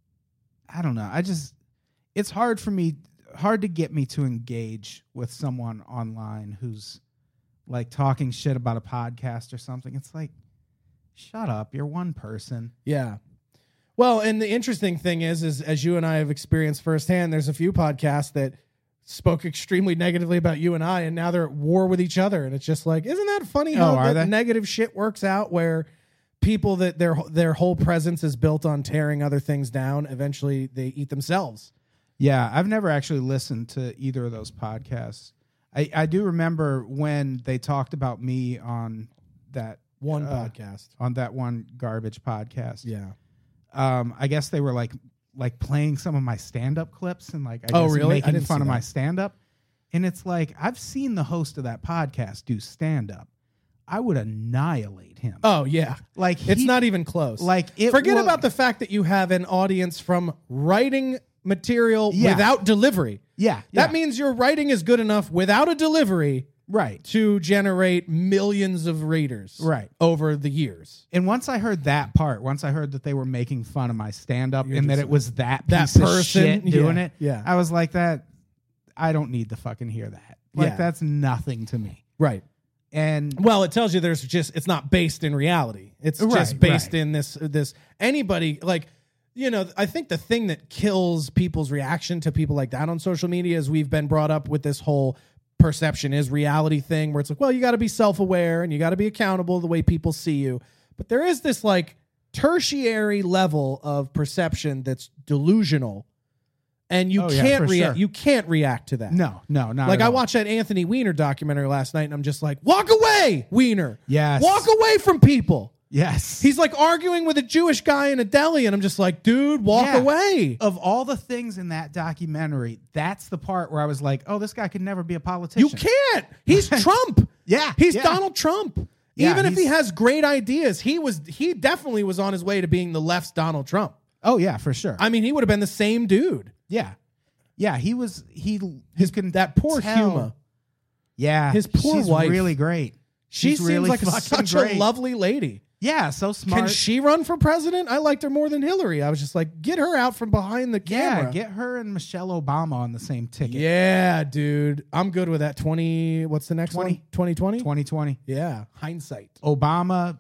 Speaker 3: I don't know. It's hard to get me to engage with someone online who's like talking shit about a podcast or something. It's like, shut up. You're one person.
Speaker 1: Yeah. Well, and the interesting thing is as you and I have experienced firsthand, there's a few podcasts that spoke extremely negatively about you and I, and now they're at war with each other. And it's just like, isn't that funny how
Speaker 3: are
Speaker 1: that
Speaker 3: they?
Speaker 1: negative shit works out where people that their whole presence is built on tearing other things down, eventually they eat themselves.
Speaker 3: Yeah, I've never actually listened to either of those podcasts. I do remember when they talked about me on that
Speaker 1: One podcast.
Speaker 3: on that one garbage podcast.
Speaker 1: Yeah.
Speaker 3: I guess they were like playing some of my stand-up clips and like
Speaker 1: Oh, really? I
Speaker 3: making
Speaker 1: didn't
Speaker 3: fun
Speaker 1: see
Speaker 3: of my
Speaker 1: that.
Speaker 3: stand-up. And it's like I've seen the host of that podcast do stand-up. I would annihilate him.
Speaker 1: Oh, yeah.
Speaker 3: Like
Speaker 1: It's not even close.
Speaker 3: like it
Speaker 1: Forget
Speaker 3: wa-
Speaker 1: about the fact that you have an audience from writing material
Speaker 3: Yeah.
Speaker 1: without delivery.
Speaker 3: Yeah,
Speaker 1: That
Speaker 3: yeah.
Speaker 1: means your writing is good enough without a delivery
Speaker 3: right.
Speaker 1: to generate millions of readers
Speaker 3: Right.
Speaker 1: over the years.
Speaker 3: And once I heard that part, once I heard that they were making fun of my stand-up
Speaker 1: You're
Speaker 3: and that
Speaker 1: just
Speaker 3: it was that
Speaker 1: that
Speaker 3: piece of
Speaker 1: person,
Speaker 3: shit doing
Speaker 1: yeah,
Speaker 3: it,
Speaker 1: yeah.
Speaker 3: I was like, that. I don't need to fucking hear that. Like
Speaker 1: Yeah.
Speaker 3: that's nothing to me.
Speaker 1: Right.
Speaker 3: And
Speaker 1: Well, it tells you it's not based in reality. It's just
Speaker 3: Right,
Speaker 1: based
Speaker 3: right.
Speaker 1: in this anybody like, you know, I think the thing that kills people's reaction to people like that on social media is we've been brought up with this whole perception is reality thing where it's like, well, you got to be self-aware and you got to be accountable the way people see you. But there is this like tertiary level of perception that's delusional
Speaker 4: and you
Speaker 3: Oh, yeah,
Speaker 4: can't
Speaker 3: for
Speaker 4: react.
Speaker 3: sure.
Speaker 4: You can't react to that.
Speaker 3: No, not
Speaker 4: Like
Speaker 3: at
Speaker 4: I
Speaker 3: all.
Speaker 4: watched that Anthony Weiner documentary last night, and I'm just like, walk away, Weiner.
Speaker 3: Yes.
Speaker 4: Walk away from people.
Speaker 3: Yes.
Speaker 4: He's like arguing with a Jewish guy in a deli, and I'm just like, dude, walk
Speaker 3: Yeah.
Speaker 4: away.
Speaker 3: Of all the things in that documentary, that's the part where I was like, oh, this guy could never be a politician.
Speaker 4: You can't. He's Trump.
Speaker 3: Yeah,
Speaker 4: He's
Speaker 3: yeah.
Speaker 4: Donald Trump.
Speaker 3: Yeah,
Speaker 4: Even if he
Speaker 3: he's-
Speaker 4: has great ideas, he definitely was on his way to being the left's Donald Trump.
Speaker 3: Oh, yeah, for sure.
Speaker 4: I mean, he would have been the same dude.
Speaker 3: Yeah. Yeah, he was,
Speaker 4: That poor
Speaker 3: tell-
Speaker 4: Huma.
Speaker 3: yeah.
Speaker 4: his poor
Speaker 3: she's
Speaker 4: wife.
Speaker 3: really great.
Speaker 4: She
Speaker 3: She's
Speaker 4: seems
Speaker 3: really
Speaker 4: like
Speaker 3: fucking
Speaker 4: such
Speaker 3: great.
Speaker 4: a lovely lady.
Speaker 3: Yeah, so smart.
Speaker 4: Can she run for president? I liked her more than Hillary. I was just like, get her out from behind the camera.
Speaker 3: Yeah, get her and Michelle Obama on the same ticket.
Speaker 4: Yeah, dude. I'm good with that. What's the next
Speaker 3: 20.
Speaker 4: one? 2020?
Speaker 3: 2020.
Speaker 4: Yeah. Hindsight.
Speaker 3: Obama,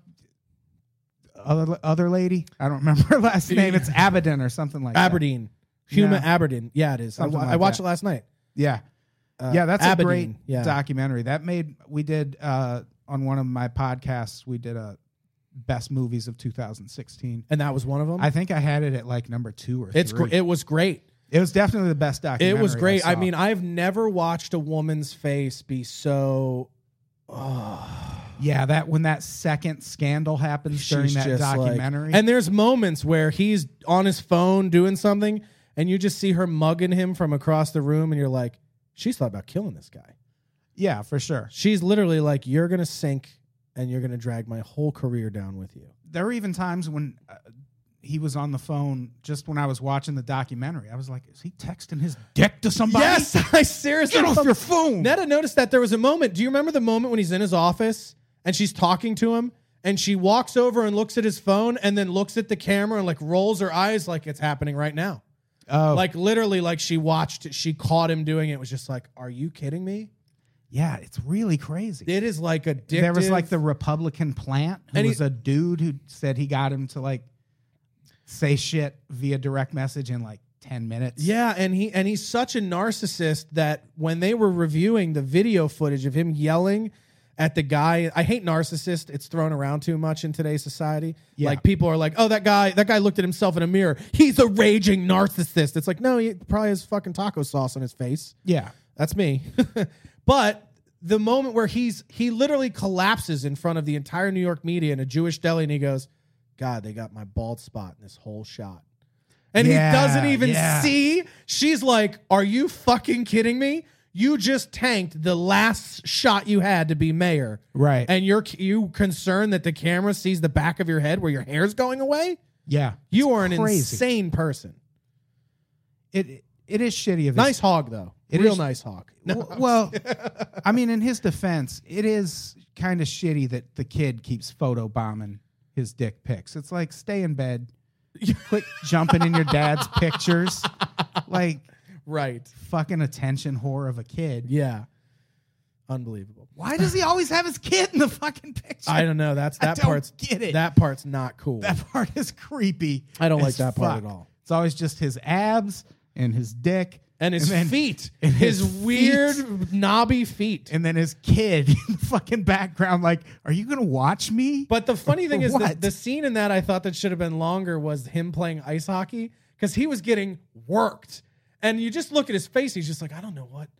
Speaker 3: other lady. I don't remember her last name. It's Aberdeen or something like that.
Speaker 4: Aberdeen. Huma
Speaker 3: No.
Speaker 4: Aberdeen. Yeah, it is.
Speaker 3: Something
Speaker 4: I
Speaker 3: like
Speaker 4: watched
Speaker 3: that.
Speaker 4: it last night.
Speaker 3: Yeah. Yeah, that's a
Speaker 4: Aberdeen,
Speaker 3: great
Speaker 4: yeah.
Speaker 3: documentary. We did on one of my podcasts, we did a best movies of 2016.
Speaker 4: And that was one of them.
Speaker 3: I think I had it at like number 2 or 3.
Speaker 4: It was great.
Speaker 3: It was definitely the best
Speaker 4: It
Speaker 3: documentary.
Speaker 4: was great. I
Speaker 3: saw.
Speaker 4: mean, I've never watched a woman's face be so.
Speaker 3: yeah, that when that second scandal happens during
Speaker 4: She's
Speaker 3: that
Speaker 4: just like-
Speaker 3: documentary.
Speaker 4: and there's moments where he's on his phone doing something, and you just see her mugging him from across the room, and you're like, she's thought about killing this guy.
Speaker 3: yeah, for sure.
Speaker 4: She's literally like, you're gonna sink, and you're gonna drag my whole career down with you.
Speaker 3: There were even times when he was on the phone just when I was watching the documentary. I was like, is he texting his dick to somebody?
Speaker 4: Yes, I seriously.
Speaker 3: Get off your phone.
Speaker 4: Netta noticed that there was a moment. Do you remember the moment when he's in his office and she's talking to him, and she walks over and looks at his phone and then looks at the camera and like rolls her eyes like it's happening right now.
Speaker 3: Oh,
Speaker 4: Like literally, like she caught him doing it. It was just like, are you kidding me?
Speaker 3: yeah, it's really crazy.
Speaker 4: It is like addictive.
Speaker 3: There was like the Republican plant who
Speaker 4: And he-
Speaker 3: was a dude who said he got him to like say shit via direct message in like 10 minutes.
Speaker 4: Yeah, and he's such a narcissist that when they were reviewing the video footage of him yelling at the guy, I hate narcissist. It's thrown around too much in today's society.
Speaker 3: Yeah.
Speaker 4: Like people are like, "Oh, that guy looked at himself in a mirror. He's a raging narcissist." It's like, no, he probably has fucking taco sauce on his face.
Speaker 3: Yeah.
Speaker 4: That's me. But the moment where he literally collapses in front of the entire New York media in a Jewish deli, and he goes, "God, they got my bald spot in this whole shot." And
Speaker 3: Yeah,
Speaker 4: he doesn't even
Speaker 3: yeah.
Speaker 4: see. She's like, "Are you fucking kidding me? You just tanked the last shot you had to be mayor."
Speaker 3: Right.
Speaker 4: And you concerned that the camera sees the back of your head where your hair's going away?
Speaker 3: Yeah.
Speaker 4: You
Speaker 3: It's
Speaker 4: are an
Speaker 3: crazy.
Speaker 4: insane person.
Speaker 3: It is shitty of his
Speaker 4: Nice hog, though.
Speaker 3: It
Speaker 4: Real
Speaker 3: is-
Speaker 4: nice hog. No.
Speaker 3: Well, I mean, in his defense, it is kind of shitty that the kid keeps photobombing his dick pics. It's like, stay in bed, quit jumping in your dad's pictures, like
Speaker 4: Right.
Speaker 3: fucking attention whore of a kid.
Speaker 4: Yeah. Unbelievable.
Speaker 3: Why does he always have his kid in the fucking picture?
Speaker 4: I don't know.
Speaker 3: I
Speaker 4: That
Speaker 3: don't
Speaker 4: part's
Speaker 3: get it.
Speaker 4: That part's not cool.
Speaker 3: That part is creepy.
Speaker 4: I don't like
Speaker 3: as
Speaker 4: that part
Speaker 3: fuck.
Speaker 4: at all.
Speaker 3: It's always just his abs and his dick
Speaker 4: And his
Speaker 3: then-
Speaker 4: feet.
Speaker 3: and
Speaker 4: his
Speaker 3: his
Speaker 4: weird
Speaker 3: feet.
Speaker 4: knobby feet.
Speaker 3: and then his kid in the fucking background. Like, are you gonna watch me?
Speaker 4: But the funny thing is
Speaker 3: What?
Speaker 4: the scene in that I thought that should have been longer was him playing ice hockey because he was getting worked. And you just look at his face, he's just like, I don't know what.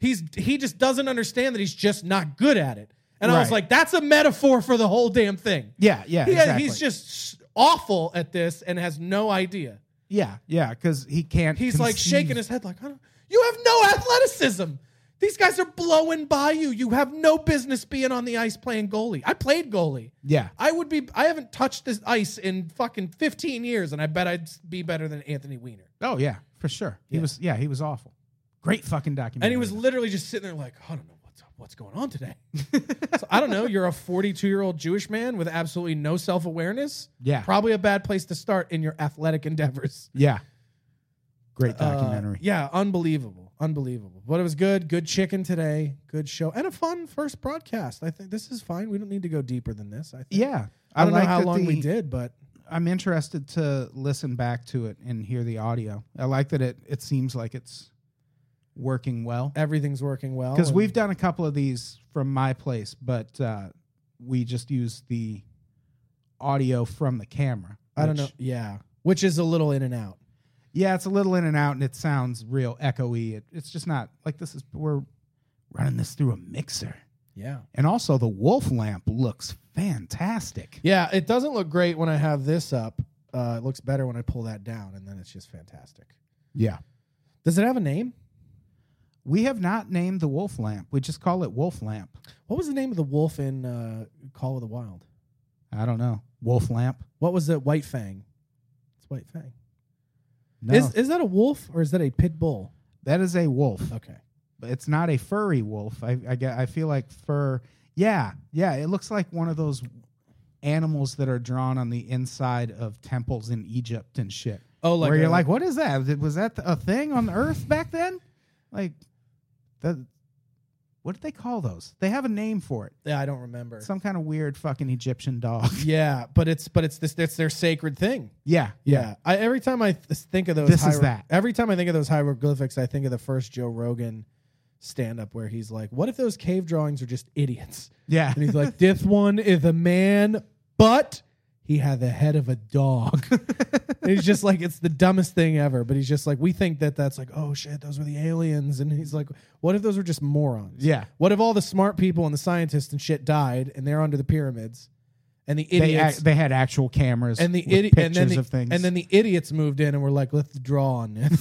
Speaker 4: He just doesn't understand that he's just not good at it. And I was
Speaker 3: Right.
Speaker 4: like, that's a metaphor for the whole damn thing.
Speaker 3: Yeah, exactly.
Speaker 4: He's just awful at this and has no idea.
Speaker 3: yeah, because he can't.
Speaker 4: He's like
Speaker 3: conceive-
Speaker 4: shaking his head like, you have no athleticism. These guys are blowing by you. You have no business being on the ice playing goalie. I played goalie.
Speaker 3: Yeah,
Speaker 4: I haven't touched this ice in fucking 15 years, and I bet I'd be better than Anthony Weiner.
Speaker 3: oh yeah, for sure. He was awful. Great fucking documentary.
Speaker 4: And he was literally just sitting there like, I don't know what's going on today. So, I don't know. You're a 42-year-old Jewish man with absolutely no self-awareness.
Speaker 3: Yeah.
Speaker 4: Probably a bad place to start in your athletic endeavors.
Speaker 3: yeah. Great documentary.
Speaker 4: Yeah, unbelievable. But it was good. Good chicken today. Good show. And a fun first broadcast. I think this is fine. We don't need to go deeper than this. I think.
Speaker 3: Yeah,
Speaker 4: I don't know
Speaker 3: like
Speaker 4: how
Speaker 3: that
Speaker 4: long we did, but
Speaker 3: I'm interested to listen back to it and hear the audio. I like that it seems like it's working well.
Speaker 4: everything's working well.
Speaker 3: Because
Speaker 4: and-
Speaker 3: we've done a couple of these from my place, but we just use the audio from the camera.
Speaker 4: I don't know.
Speaker 3: which-
Speaker 4: Yeah. Which is a little in and out.
Speaker 3: Yeah, it's a little in and out, and it sounds real echoey. It's just not like we're running this through a mixer.
Speaker 4: Yeah.
Speaker 3: And also, the Wolf lamp looks fantastic.
Speaker 4: Yeah, it doesn't look great when I have this up. It looks better when I pull that down, and then it's just fantastic.
Speaker 3: Yeah.
Speaker 4: Does it have a name?
Speaker 3: We have not named the Wolf lamp. We just call it Wolf lamp.
Speaker 4: What was the name of the wolf in Call of the Wild?
Speaker 3: I don't know. Wolf lamp?
Speaker 4: What was it? White Fang. It's White Fang.
Speaker 3: No.
Speaker 4: Is that a wolf or is that a pit bull?
Speaker 3: That is a wolf.
Speaker 4: Okay.
Speaker 3: But it's not a furry wolf. I feel like fur. Yeah. It looks like one of those animals that are drawn on the inside of temples in Egypt and shit.
Speaker 4: Oh, like
Speaker 3: where you're like, what is that? Was that a thing on Earth back then? Like, what did they call those? They have a name for it.
Speaker 4: Yeah, I don't remember.
Speaker 3: Some kind of weird fucking Egyptian dog.
Speaker 4: Yeah, but it's their sacred thing.
Speaker 3: Yeah.
Speaker 4: Every time I think of those, Every time I think of those hieroglyphics, I think of the first Joe Rogan stand-up where he's like, "What if those cave drawings are just idiots?"
Speaker 3: Yeah.
Speaker 4: And he's like, "This one is a man, but he had the head of a dog." And he's just like, it's the dumbest thing ever. But he's just like, we think that's like, oh shit, those were the aliens. And he's like, what if those were just morons?
Speaker 3: Yeah.
Speaker 4: What if all the smart people and the scientists and shit died and they're under the pyramids, and the idiots
Speaker 3: they had actual cameras
Speaker 4: and the
Speaker 3: with pictures of things,
Speaker 4: and then the idiots moved in and were like, let's draw on this.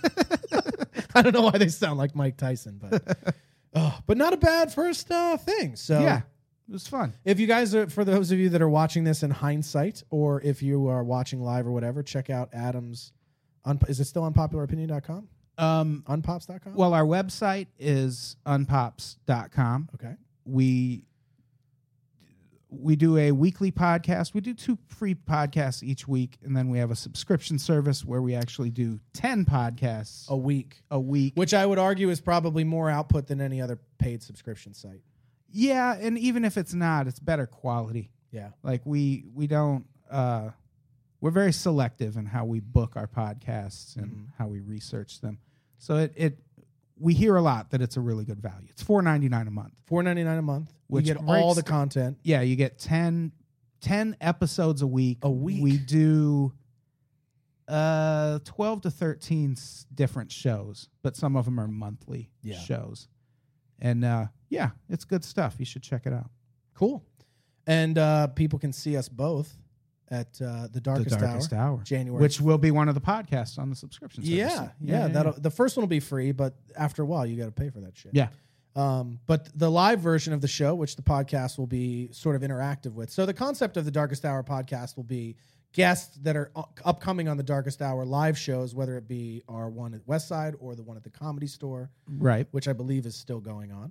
Speaker 4: I don't know why they sound like Mike Tyson, but not a bad first thing. So
Speaker 3: yeah. It was fun.
Speaker 4: If you guys are, for those of you that are watching this in hindsight, or if you are watching live or whatever, check out Adam's. Is it still unpopularopinion.com? Unpops.com?
Speaker 3: Well, our website is unpops.com.
Speaker 4: Okay.
Speaker 3: We do a weekly podcast. We do 2 free podcasts each week, and then we have a subscription service where we actually do 10 podcasts
Speaker 4: A week.
Speaker 3: Which
Speaker 4: I would argue is probably more output than any other paid subscription site.
Speaker 3: Yeah, and even if it's not, it's better quality.
Speaker 4: Yeah.
Speaker 3: Like we don't we're very selective in how we book our podcasts and how we research them. So we hear a lot that it's a really good value. It's $4.99 a month.
Speaker 4: $4.99 a month.
Speaker 3: Which
Speaker 4: you get all the
Speaker 3: breaks-
Speaker 4: content.
Speaker 3: Yeah, you get 10 episodes a week.
Speaker 4: A week.
Speaker 3: We do 12 to 13 different shows, but some of them are monthly shows. And yeah, it's good stuff. You should check it out.
Speaker 4: Cool. And people can see us both at the Darkest Hour, January,
Speaker 3: which will be one of the podcasts on the subscription service.
Speaker 4: Yeah. The first one will be free, but after a while, you got to pay for that shit.
Speaker 3: Yeah.
Speaker 4: But the live version of the show, which the podcast will be sort of interactive with. So the concept of the Darkest Hour podcast will be guests that are upcoming on the Darkest Hour live shows, whether it be our one at Westside or the one at the Comedy Store,
Speaker 3: right?
Speaker 4: Which I believe is still going on.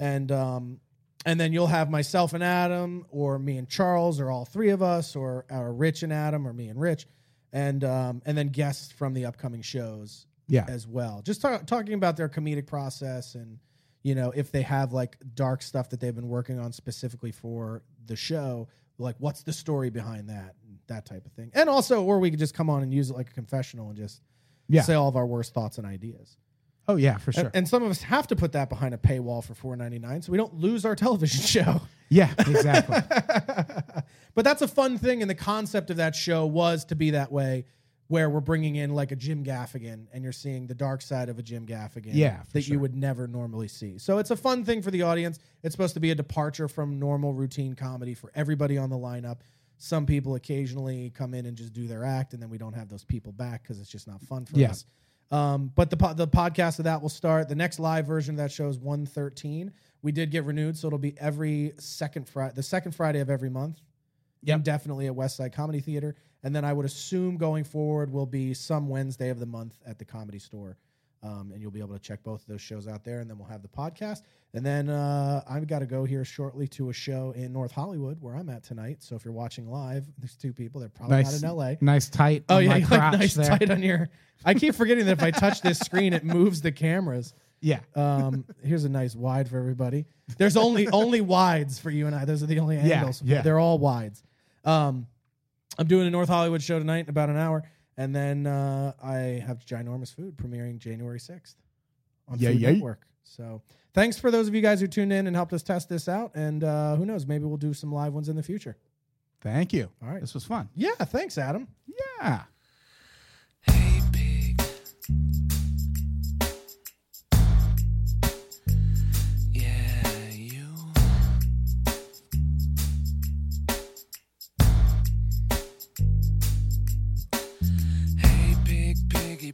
Speaker 4: And then you'll have myself and Adam, or me and Charles, or all 3 of us, or Rich and Adam, or me and Rich, and then guests from the upcoming shows, as well. Just talking about their comedic process, and if they have like dark stuff that they've been working on specifically for the show, like what's the story behind that type of thing. And also, or we could just come on and use it like a confessional and just say all of our worst thoughts and ideas.
Speaker 3: Oh, yeah, for sure.
Speaker 4: And some of us have to put that behind a paywall for $4.99 so we don't lose our television show.
Speaker 3: Yeah, exactly.
Speaker 4: But that's a fun thing, and the concept of that show was to be that way, where we're bringing in like a Jim Gaffigan, and you're seeing the dark side of a Jim Gaffigan you would never normally see. So it's a fun thing for the audience. It's supposed to be a departure from normal routine comedy for everybody on the lineup. Some people occasionally come in and just do their act, and then we don't have those people back because it's just not fun for us. But the podcast of that will start. The next live version of that show is 113. We did get renewed, so it'll be the second Friday of every month. Definitely at Westside Comedy Theater. And then I would assume going forward will be some Wednesday of the month at the Comedy Store. And you'll be able to check both of those shows out there, and then we'll have the podcast. And then I've got to go here shortly to a show in North Hollywood where I'm at tonight. So if you're watching live, there's 2 people. They're probably not in LA.
Speaker 3: Nice tight.
Speaker 4: Oh, yeah, nice tight on your... I keep forgetting that if I touch this screen, it moves the cameras.
Speaker 3: Yeah.
Speaker 4: Here's a nice wide for everybody. There's only wides for you and I. Those are the only angles.
Speaker 3: Yeah.
Speaker 4: They're all wides. I'm doing a North Hollywood show tonight in about an hour. And then I have Ginormous Food premiering January 6th on Food Network. So thanks for those of you guys who tuned in and helped us test this out. And who knows, maybe we'll do some live ones in the future.
Speaker 3: Thank you.
Speaker 4: All right.
Speaker 3: This was fun.
Speaker 4: Yeah, thanks, Adam.
Speaker 3: Yeah.
Speaker 5: Hey, big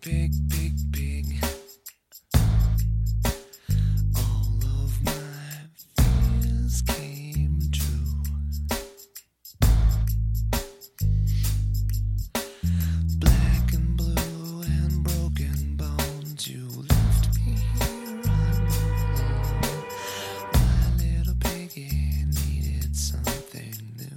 Speaker 5: pig, pig, pig. All of my fears came true. Black and blue and broken bones, you left me here alone. My little piggy needed something new.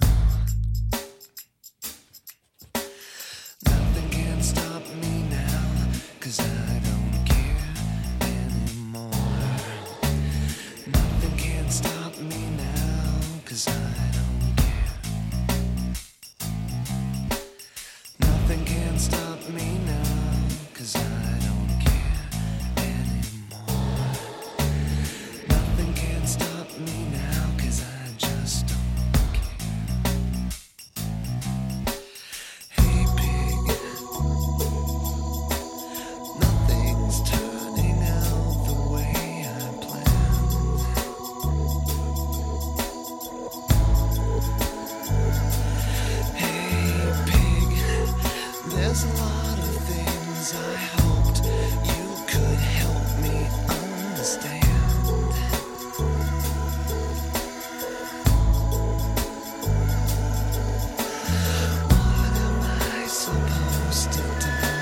Speaker 5: Nothing can stop me now, 'cause I don't care anymore. Nothing can stop me now, 'cause I don't care. Nothing can stop me now, 'cause I don't care anymore. Nothing can stop me now, 'cause I just don't care. Hey pig, nothing's turning out the way I planned. Hey pig, there's a lot of things I hoped you could help me understand. What am I supposed to do?